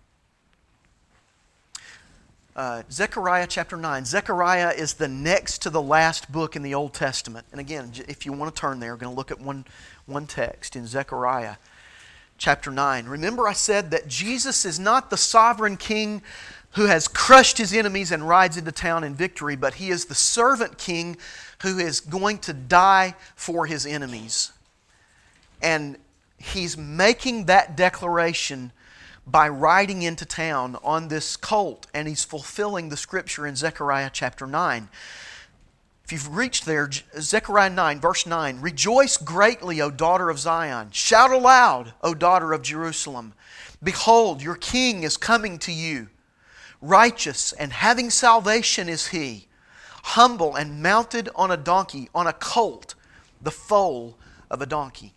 Uh, Zechariah chapter nine. Zechariah is the next to the last book in the Old Testament. And again, if you want to turn there, we're going to look at one, one text in Zechariah chapter nine. Remember I said that Jesus is not the sovereign king who has crushed his enemies and rides into town in victory, but He is the servant king who is going to die for his enemies. And He's making that declaration by riding into town on this colt, and He's fulfilling the Scripture in Zechariah chapter nine. If you've reached there, Zechariah nine, verse nine, "Rejoice greatly, O daughter of Zion. Shout aloud, O daughter of Jerusalem. Behold, your king is coming to you. Righteous and having salvation is He, humble and mounted on a donkey, on a colt, the foal of a donkey."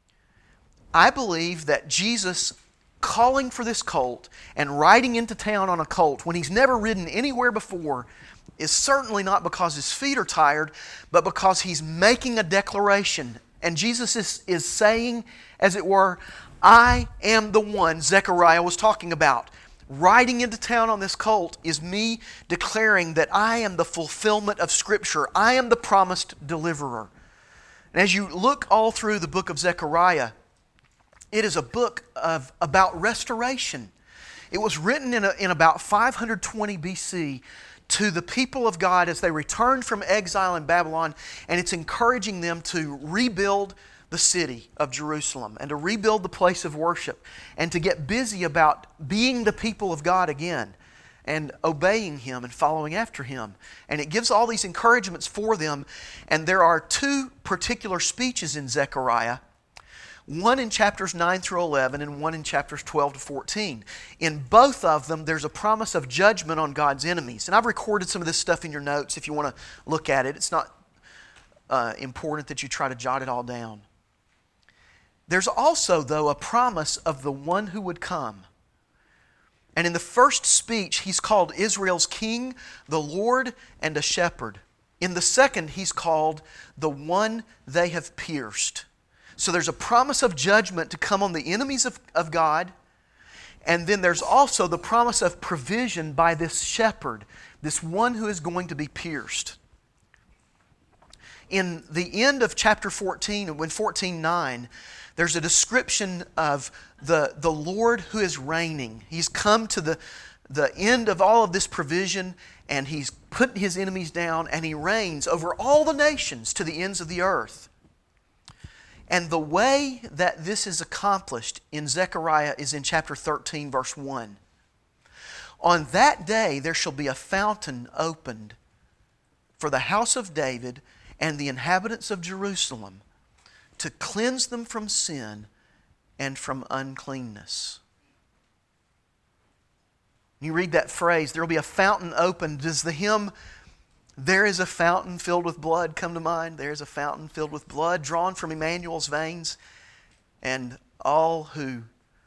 I believe that Jesus calling for this colt and riding into town on a colt when He's never ridden anywhere before is certainly not because His feet are tired, but because He's making a declaration. And Jesus is, is saying, as it were, I am the one Zechariah was talking about. Riding into town on this colt is me declaring that I am the fulfillment of Scripture. I am the promised deliverer. And as you look all through the book of Zechariah, it is a book of about restoration. It was written in, a, in about five hundred twenty B C to the people of God as they returned from exile in Babylon, and it's encouraging them to rebuild the city of Jerusalem and to rebuild the place of worship and to get busy about being the people of God again and obeying Him and following after Him. And it gives all these encouragements for them. And there are two particular speeches in Zechariah, one in chapters nine through eleven and one in chapters twelve to fourteen. In both of them, there's a promise of judgment on God's enemies. And I've recorded some of this stuff in your notes if you want to look at it. It's not uh, important that you try to jot it all down. There's also, though, a promise of the one who would come. And in the first speech, He's called Israel's king, the Lord, and a shepherd. In the second, He's called the one they have pierced. So there's a promise of judgment to come on the enemies of, of God. And then there's also the promise of provision by this shepherd, this one who is going to be pierced. In the end of chapter fourteen, in fourteen nine, there's a description of the, the Lord who is reigning. He's come to the, the end of all of this provision, and He's put His enemies down, and He reigns over all the nations to the ends of the earth. And the way that this is accomplished in Zechariah is in chapter thirteen, verse one. "On that day there shall be a fountain opened for the house of David and the inhabitants of Jerusalem, to cleanse them from sin and from uncleanness." You read that phrase, there will be a fountain opened. Does the hymn, "There is a fountain filled with blood," come to mind? There is a fountain filled with blood drawn from Emmanuel's veins. And all who...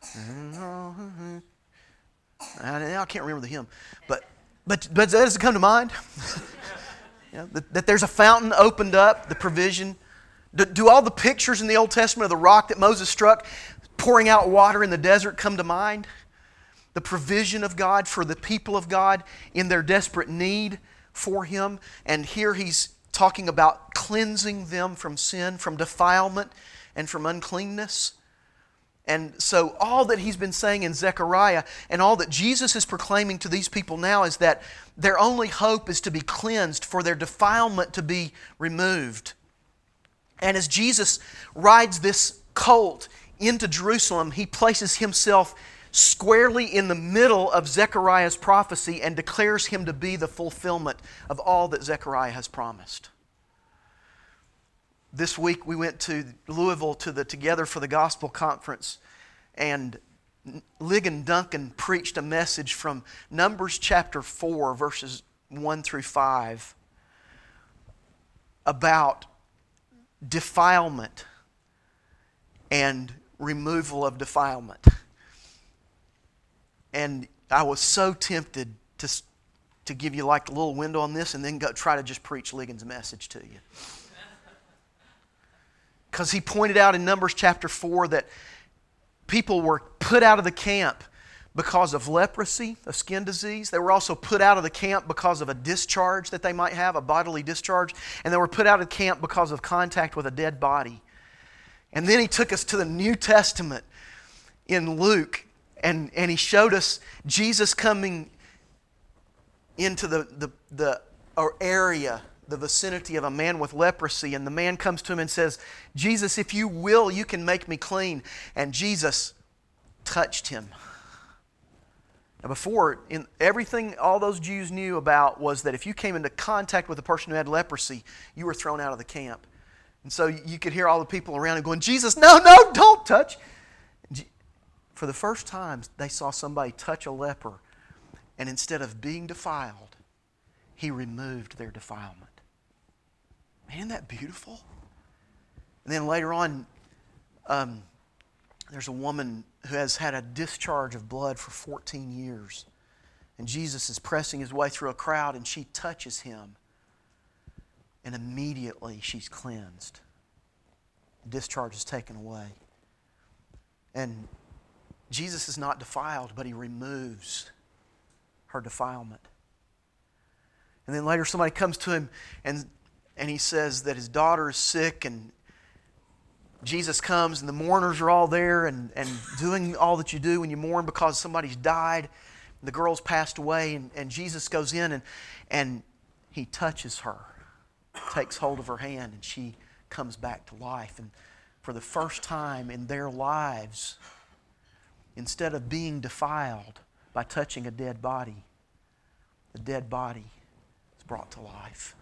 I can't remember the hymn. But, but, but does it come to mind? You know, that, that there's a fountain opened up, the provision. Do, do all the pictures in the Old Testament of the rock that Moses struck pouring out water in the desert come to mind? The provision of God for the people of God in their desperate need for Him. And here He's talking about cleansing them from sin, from defilement, and from uncleanness. And so all that He's been saying in Zechariah and all that Jesus is proclaiming to these people now is that their only hope is to be cleansed, for their defilement to be removed. And as Jesus rides this colt into Jerusalem, He places Himself squarely in the middle of Zechariah's prophecy and declares Him to be the fulfillment of all that Zechariah has promised. This week we went to Louisville to the Together for the Gospel conference, and Ligon Duncan preached a message from Numbers chapter four, verses one through five, about defilement and removal of defilement. And I was so tempted to, to give you like a little window on this and then go try to just preach Ligon's message to you. Because he pointed out in Numbers chapter four that people were put out of the camp because of leprosy, a skin disease. They were also put out of the camp because of a discharge that they might have, a bodily discharge. And they were put out of camp because of contact with a dead body. And then he took us to the New Testament in Luke, and, and he showed us Jesus coming into the, the, the or area, the vicinity of a man with leprosy. And the man comes to him and says, "Jesus, if you will, you can make me clean." And Jesus touched him. Now before, in everything all those Jews knew about was that if you came into contact with a person who had leprosy, you were thrown out of the camp. And so you could hear all the people around him going, "Jesus, no, no, don't touch." For the first time, they saw somebody touch a leper, and instead of being defiled, He removed their defilement. Man, isn't that beautiful? And then later on, um, there's a woman who has had a discharge of blood for fourteen years. And Jesus is pressing His way through a crowd, and she touches Him. And immediately she's cleansed. The discharge is taken away. And Jesus is not defiled, but He removes her defilement. And then later somebody comes to Him and, and he says that his daughter is sick, and Jesus comes and the mourners are all there and, and doing all that you do when you mourn because somebody's died. The girl's passed away, and, and Jesus goes in and, and He touches her, takes hold of her hand, and she comes back to life. And for the first time in their lives, instead of being defiled by touching a dead body, the dead body is brought to life.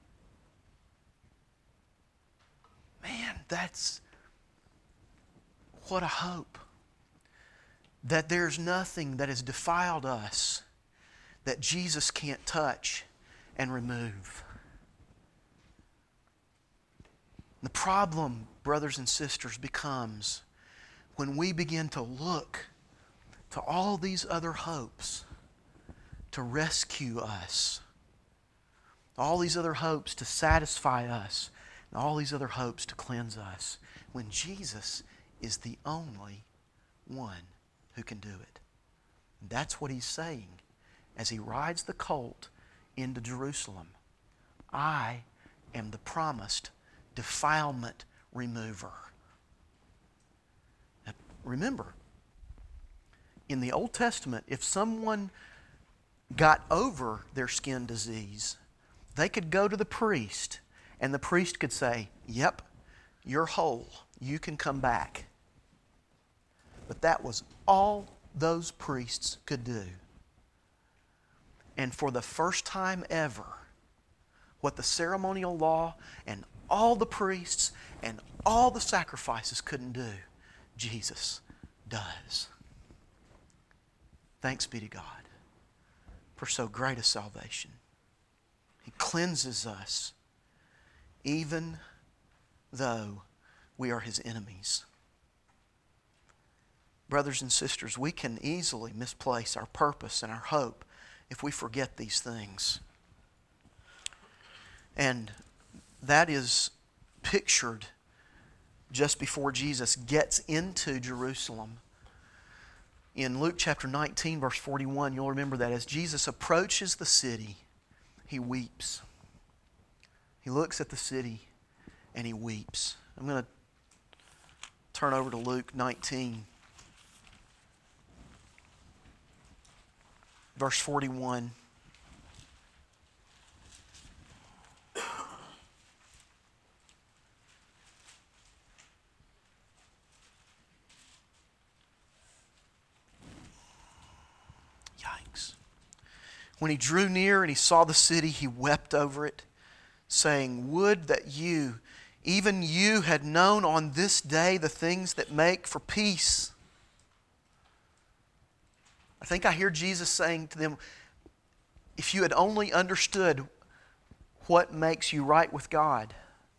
Man, that's what a hope. That there's nothing that has defiled us that Jesus can't touch and remove. The problem, brothers and sisters, becomes when we begin to look to all these other hopes to rescue us, all these other hopes to satisfy us, and all these other hopes to cleanse us, when Jesus is the only one who can do it. And that's what He's saying as He rides the colt into Jerusalem. I am the promised defilement remover. Now, remember, in the Old Testament, if someone got over their skin disease, they could go to the priest, and the priest could say, "Yep, you're whole. You can come back." But that was all those priests could do. And for the first time ever, what the ceremonial law and all the priests and all the sacrifices couldn't do, Jesus does. Thanks be to God. for so great a salvation. He cleanses us even though we are His enemies. Brothers and sisters, we can easily misplace our purpose and our hope if we forget these things. And that is pictured just before Jesus gets into Jerusalem. In Luke chapter nineteen, verse forty-one, you'll remember that as Jesus approaches the city, He weeps. He looks at the city and He weeps. I'm going to turn over to Luke nineteen, verse forty-one. Yikes. When He drew near and He saw the city, He wept over it, saying, "Would that you, even you, had known on this day the things that make for peace." I think I hear Jesus saying to them, if you had only understood what makes you right with God.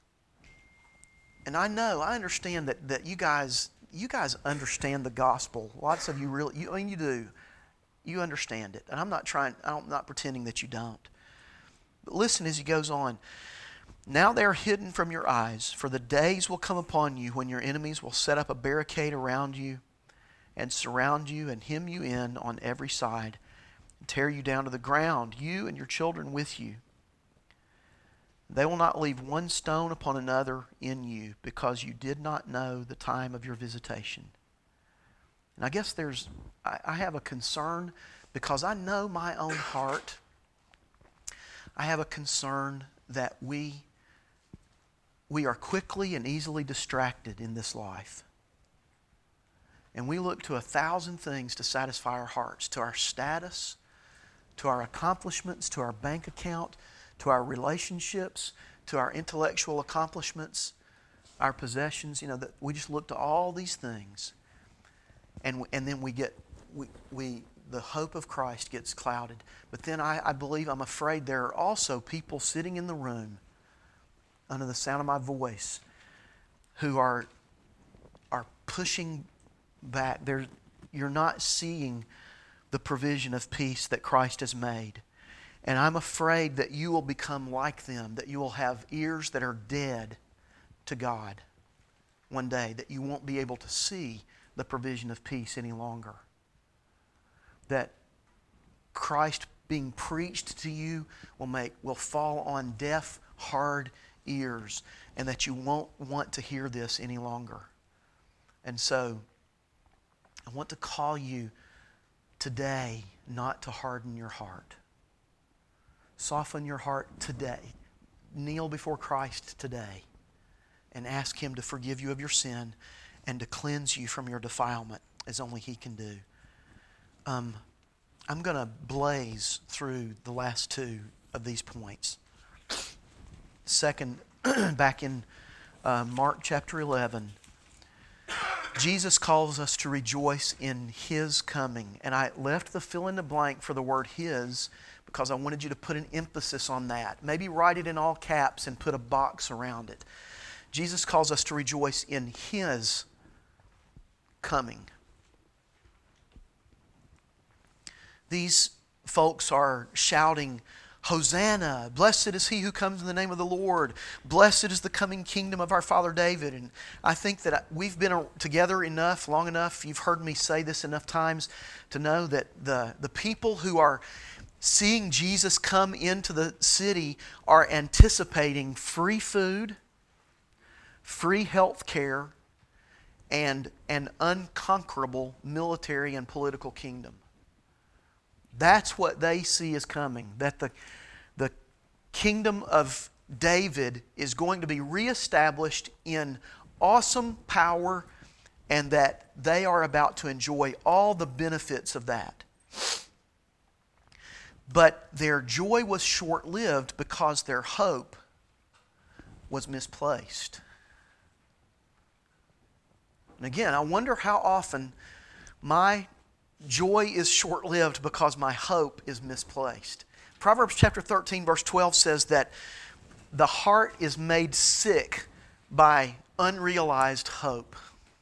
And I know, I understand that, that you guys you guys understand the gospel. Lots of you really, you, I mean you do. You understand it. And I'm not trying, I'm not pretending that you don't. But listen as He goes on. "Now they are hidden from your eyes, for the days will come upon you when your enemies will set up a barricade around you and surround you and hem you in on every side and tear you down to the ground, you and your children with you. They will not leave one stone upon another in you, because you did not know the time of your visitation." And I guess there's, I, I have a concern, because I know my own heart. I have a concern that we, we are quickly and easily distracted in this life. And we look to a thousand things to satisfy our hearts, to our status, to our accomplishments, to our bank account, to our relationships, to our intellectual accomplishments, our possessions. You know, that we just look to all these things, and and then we get we we the hope of Christ gets clouded. But then I, I believe, I'm afraid, there are also people sitting in the room under the sound of my voice who are are pushing back. They're, you're not seeing the provision of peace that Christ has made. And I'm afraid that you will become like them, that you will have ears that are dead to God one day, that you won't be able to see the provision of peace any longer. That Christ being preached to you will make will fall on deaf, hard ears, and that you won't want to hear this any longer. And so I want to call you today not to harden your heart. Soften your heart today. Kneel before Christ today and ask Him to forgive you of your sin and to cleanse you from your defilement as only He can do. Um, I'm going to blaze through the last two of these points. Second, back in uh, Mark chapter eleven, Jesus calls us to rejoice in His coming. And I left the fill in the blank for the word His because I wanted you to put an emphasis on that. Maybe write it in all caps and put a box around it. Jesus calls us to rejoice in His coming. These folks are shouting, "Hosanna! Blessed is He who comes in the name of the Lord. Blessed is the coming kingdom of our father David." And I think that we've been together enough, long enough, you've heard me say this enough times to know that the, the people who are seeing Jesus come into the city are anticipating free food, free health care, and an unconquerable military and political kingdom. That's what they see is coming. That the, the kingdom of David is going to be reestablished in awesome power, and that they are about to enjoy all the benefits of that. But their joy was short-lived because their hope was misplaced. And again, I wonder how often my joy is short-lived because my hope is misplaced. Proverbs chapter thirteen, verse twelve says that the heart is made sick by unrealized hope.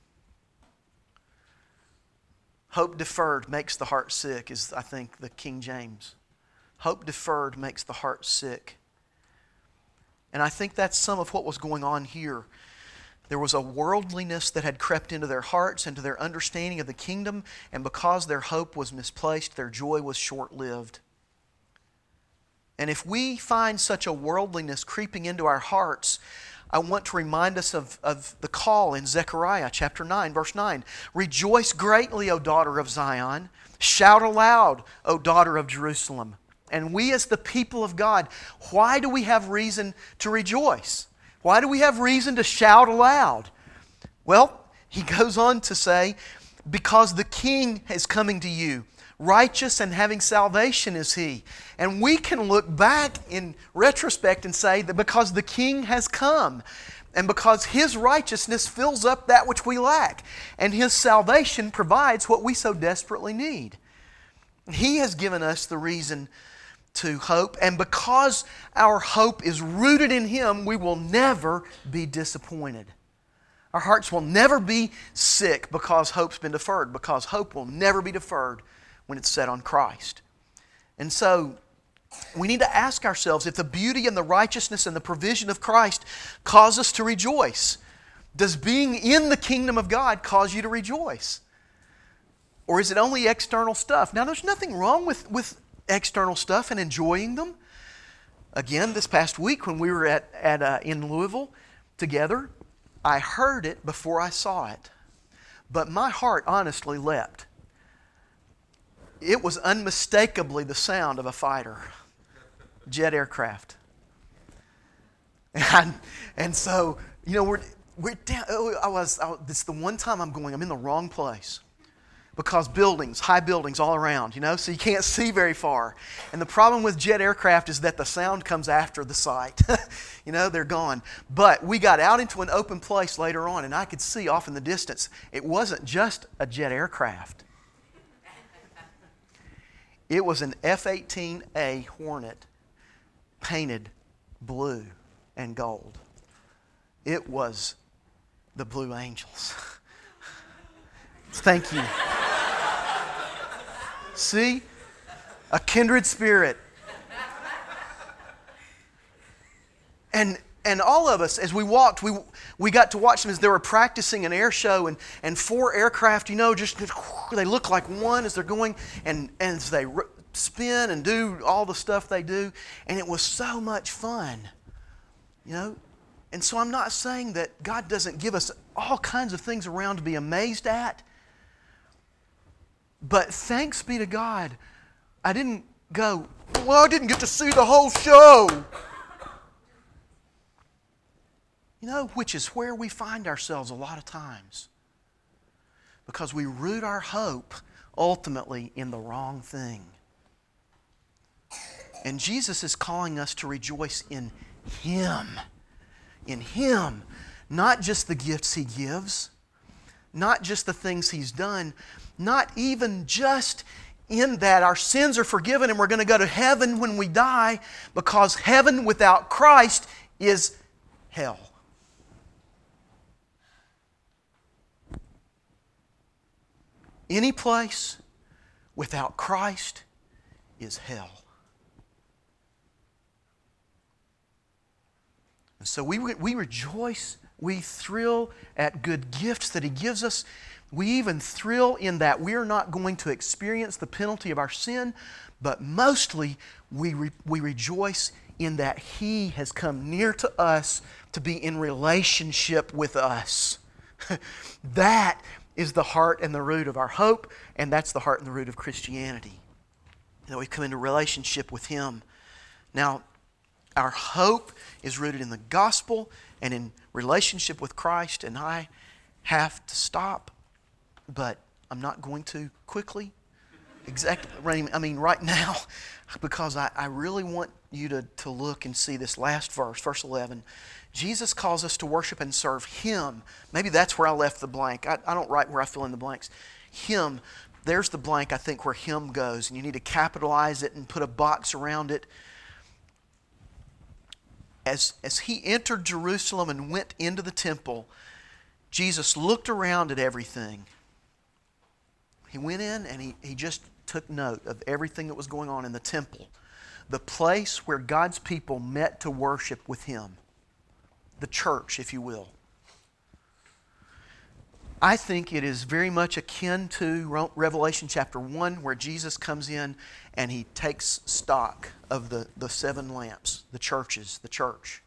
Hope deferred makes the heart sick is, I think, the King James. Hope deferred makes the heart sick. And I think that's some of what was going on here. There was a worldliness that had crept into their hearts, into their understanding of the kingdom, and because their hope was misplaced, their joy was short-lived. And if we find such a worldliness creeping into our hearts, I want to remind us of, of the call in Zechariah chapter nine, verse nine. Rejoice greatly, O daughter of Zion. Shout aloud, O daughter of Jerusalem. And we as the people of God, why do we have reason to rejoice? Why do we have reason to shout aloud? Well, he goes on to say, because the King is coming to you. Righteous and having salvation is He. And we can look back in retrospect and say that because the King has come, and because His righteousness fills up that which we lack, and His salvation provides what we so desperately need. He has given us the reason to hope, and because our hope is rooted in Him, we will never be disappointed. Our hearts will never be sick because hope's been deferred, because hope will never be deferred when it's set on Christ. And so, we need to ask ourselves, if the beauty and the righteousness and the provision of Christ cause us to rejoice, does being in the kingdom of God cause you to rejoice? Or is it only external stuff? Now, there's nothing wrong with, with external stuff and enjoying them. Again, this past week when we were at, at uh, in Louisville together, I heard it before I saw it. But my heart honestly leapt. It was unmistakably the sound of a fighter, jet aircraft. And, and so, you know, we're, we're down, I was, I, this is the one time I'm going, I'm in the wrong place. Because buildings, high buildings all around, you know, so you can't see very far. And the problem with jet aircraft is that the sound comes after the sight. You know, they're gone. But we got out into an open place later on, and I could see off in the distance, it wasn't just a jet aircraft. It was an F eighteen A Hornet painted blue and gold. It was the Blue Angels. Thank you. See? A kindred spirit. And and all of us, as we walked, we we got to watch them as they were practicing an air show, and, and four aircraft, you know, just they look like one as they're going, and, and as they spin and do all the stuff they do, and it was so much fun, you know. And so I'm not saying that God doesn't give us all kinds of things around to be amazed at, but thanks be to God, I didn't go, well, I didn't get to see the whole show. You know, which is where we find ourselves a lot of times. Because we root our hope ultimately in the wrong thing. And Jesus is calling us to rejoice in Him. In Him. Not just the gifts He gives. Not just the things He's done. Not even just in that our sins are forgiven and we're going to go to heaven when we die, because heaven without Christ is hell. Any place without Christ is hell. And so we, we rejoice, we thrill at good gifts that He gives us. We even thrill in that we are not going to experience the penalty of our sin, but mostly we, re, we rejoice in that He has come near to us to be in relationship with us. That is the heart and the root of our hope, and that's the heart and the root of Christianity. That we come into relationship with Him. Now, our hope is rooted in the gospel and in relationship with Christ, and I have to stop, but I'm not going to quickly. Exactly, I mean right now, because I, I really want you to, to look and see this last verse, verse eleven. Jesus calls us to worship and serve Him. Maybe that's where I left the blank. I, I don't write where I fill in the blanks. Him there's the blank, I think, where him goes, and you need to capitalize it and put a box around it. As, as he entered Jerusalem and went into the temple, Jesus looked around at everything. He went in and he, he just took note of everything that was going on in the temple, the place where God's people met to worship with Him, the church, if you will. I think it is very much akin to Revelation chapter one, where Jesus comes in and He takes stock of the, the seven lamps, the churches, the church.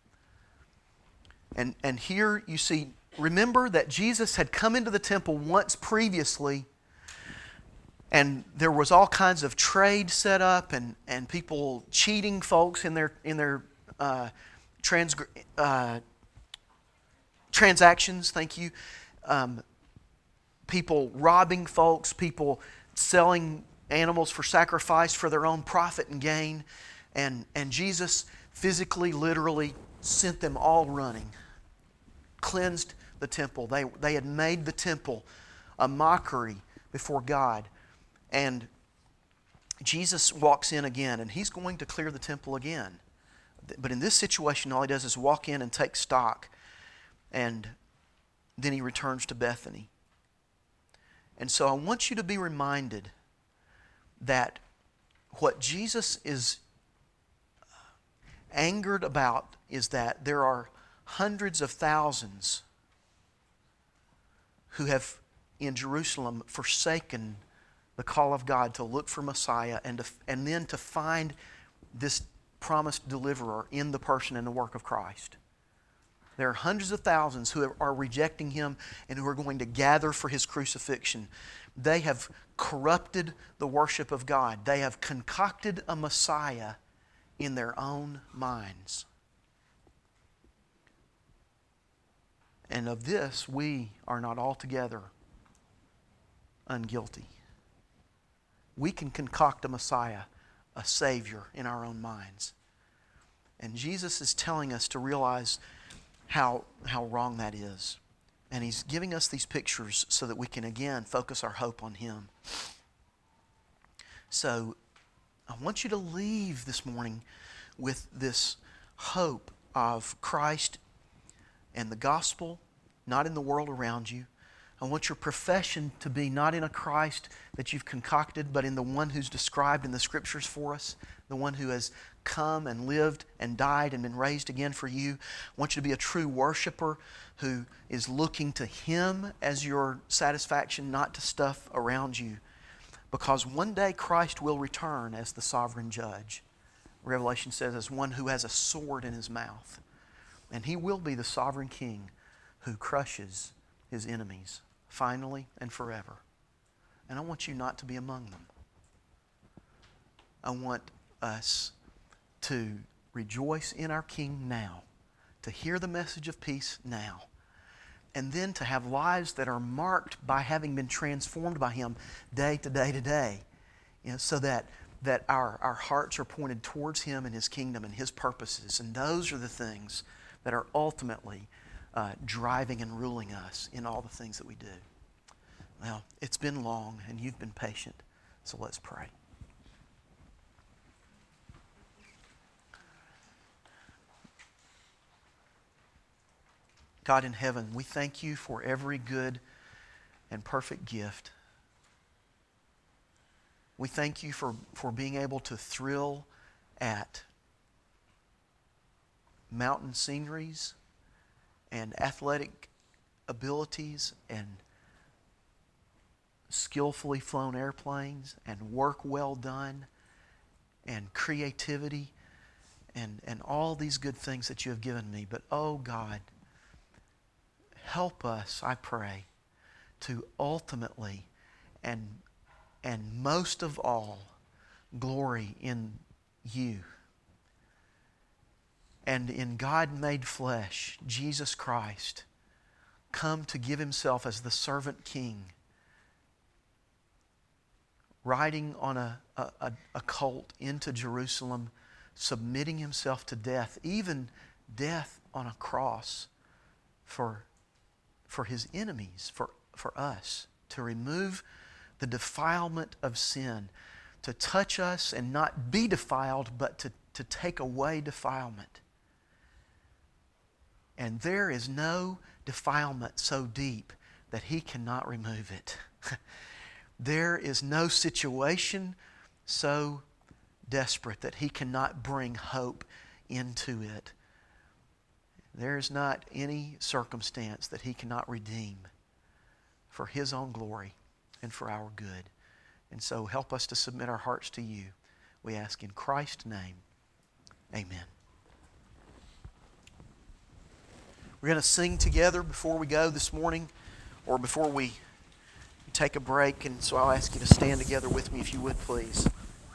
And, and here you see, remember that Jesus had come into the temple once previously, and there was all kinds of trade set up and, and people cheating folks in their, in their uh, trans, uh, transactions, thank you. Um, people robbing folks, people selling animals for sacrifice for their own profit and gain. And, and Jesus physically, literally sent them all running. Cleansed the temple. They, they had made the temple a mockery before God. And Jesus walks in again, and He's going to clear the temple again. But in this situation, all He does is walk in and take stock. And then He returns to Bethany. And so I want you to be reminded that what Jesus is angered about is that there are hundreds of thousands who have in Jerusalem forsaken the call of God to look for Messiah and, to, and then to find this promised deliverer in the person and the work of Christ. There are hundreds of thousands who are rejecting Him and who are going to gather for His crucifixion. They have corrupted the worship of God. They have concocted a Messiah in their own minds. And of this, we are not altogether unguilty. We can concoct a Messiah, a Savior in our own minds. And Jesus is telling us to realize how, how wrong that is. And He's giving us these pictures so that we can again focus our hope on Him. So I want you to leave this morning with this hope of Christ and the gospel, not in the world around you. I want your profession to be not in a Christ that you've concocted, but in the one who's described in the Scriptures for us, the one who has come and lived and died and been raised again for you. I want you to be a true worshiper who is looking to Him as your satisfaction, not to stuff around you. Because one day Christ will return as the sovereign judge. Revelation says as one who has a sword in His mouth. And He will be the sovereign King who crushes His enemies, finally and forever. And I want you not to be among them. I want us to rejoice in our King now, to hear the message of peace now, and then to have lives that are marked by having been transformed by Him day to day to day, you know, so that, that our, our hearts are pointed towards Him and His kingdom and His purposes. And those are the things that are ultimately uh, driving and ruling us in all the things that we do. Well, it's been long and you've been patient, so let's pray. God in heaven, we thank You for every good and perfect gift. We thank You for, for being able to thrill at mountain sceneries and athletic abilities and skillfully flown airplanes and work well done and creativity and, and all these good things that You have given me. But oh God, help us, I pray, to ultimately and, and most of all glory in You and in God made flesh, Jesus Christ, come to give Himself as the servant king, riding on a, a, a colt into Jerusalem, submitting Himself to death, even death on a cross for, for His enemies, for, for us, to remove the defilement of sin, to touch us and not be defiled, but to, to take away defilement. And there is no defilement so deep that He cannot remove it. There is no situation so desperate that He cannot bring hope into it. There is not any circumstance that He cannot redeem for His own glory and for our good. And so help us to submit our hearts to You. We ask in Christ's name. Amen. We're going to sing together before we go this morning, or before we take a break. And so I'll ask you to stand together with me if you would, please.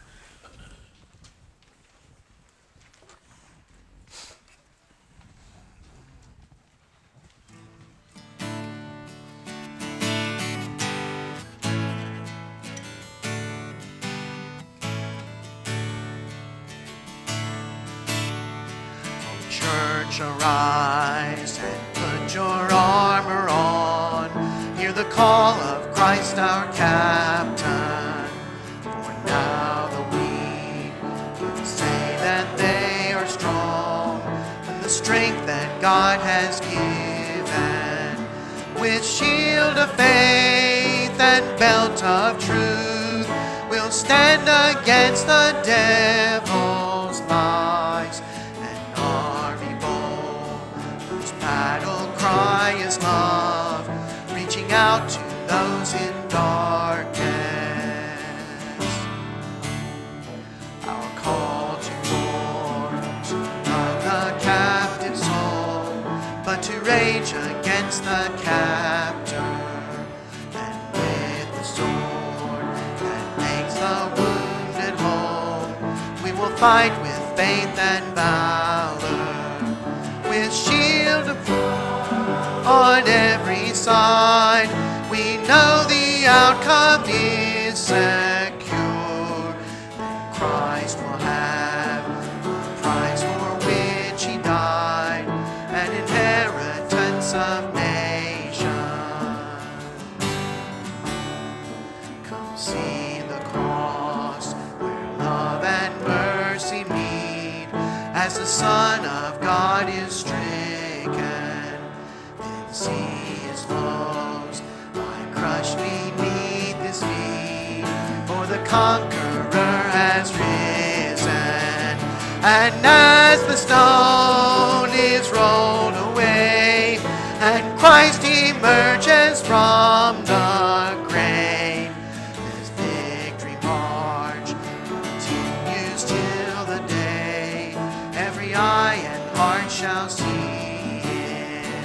Arise and put your armor on. Hear the call of Christ our Captain. For now the weak will say that they are strong, and the strength that God has given, with shield of faith and belt of truth, will stand against the devil's lies. Battle cry is love, reaching out to those in darkness. Our call to war, to love the captive soul, but to rage against the captor, and with the sword that makes the wounded whole, we will fight with faith and valor. With shield of on every side, we know the outcome is secure. That Christ will have the prize for which He died, an inheritance of nations. Come see the cross where love and mercy meet, as the Son of God is stricken. Then see His foes lie crushed beneath His feet, for the conqueror has risen. And as the stone is rolled away, and Christ emerges from the grave, His victory march continues till the day every eye and heart shall see it.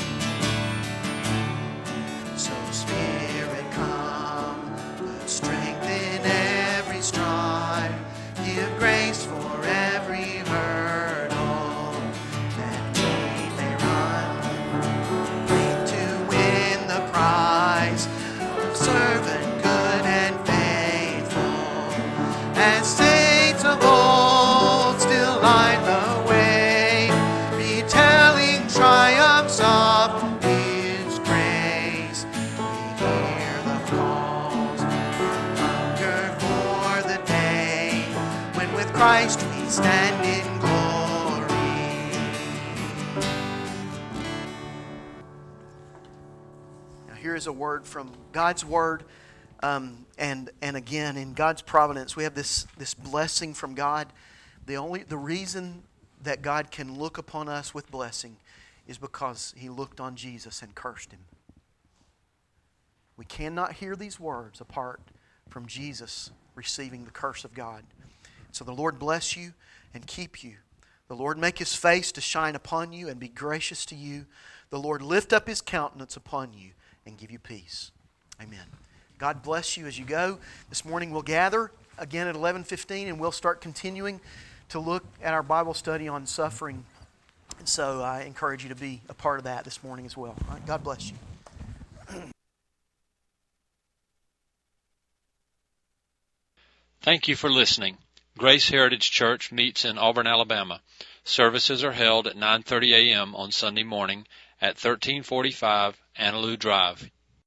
So Spirit, come, put strength in every stride, give grace for every hurdle, that we may run, faith to win the prize of servant good and faithful, as saints of old still light the way, retelling triumphs of His grace. We hear the calls, hunger for the day when with Christ we stand in glory. Now here is a word from God's Word. Um, and and again, in God's providence, we have this this blessing from God. The only the reason that God can look upon us with blessing is because He looked on Jesus and cursed Him. We cannot hear these words apart from Jesus receiving the curse of God. So the Lord bless you and keep you. The Lord make His face to shine upon you and be gracious to you. The Lord lift up His countenance upon you and give you peace. Amen. God bless you as you go. This morning we'll gather again at eleven fifteen, and we'll start continuing to look at our Bible study on suffering. And so I encourage you to be a part of that this morning as well. All right, God bless you. Thank you for listening. Grace Heritage Church meets in Auburn, Alabama. Services are held at nine thirty a.m. on Sunday morning at thirteen forty-five Annaloo Drive,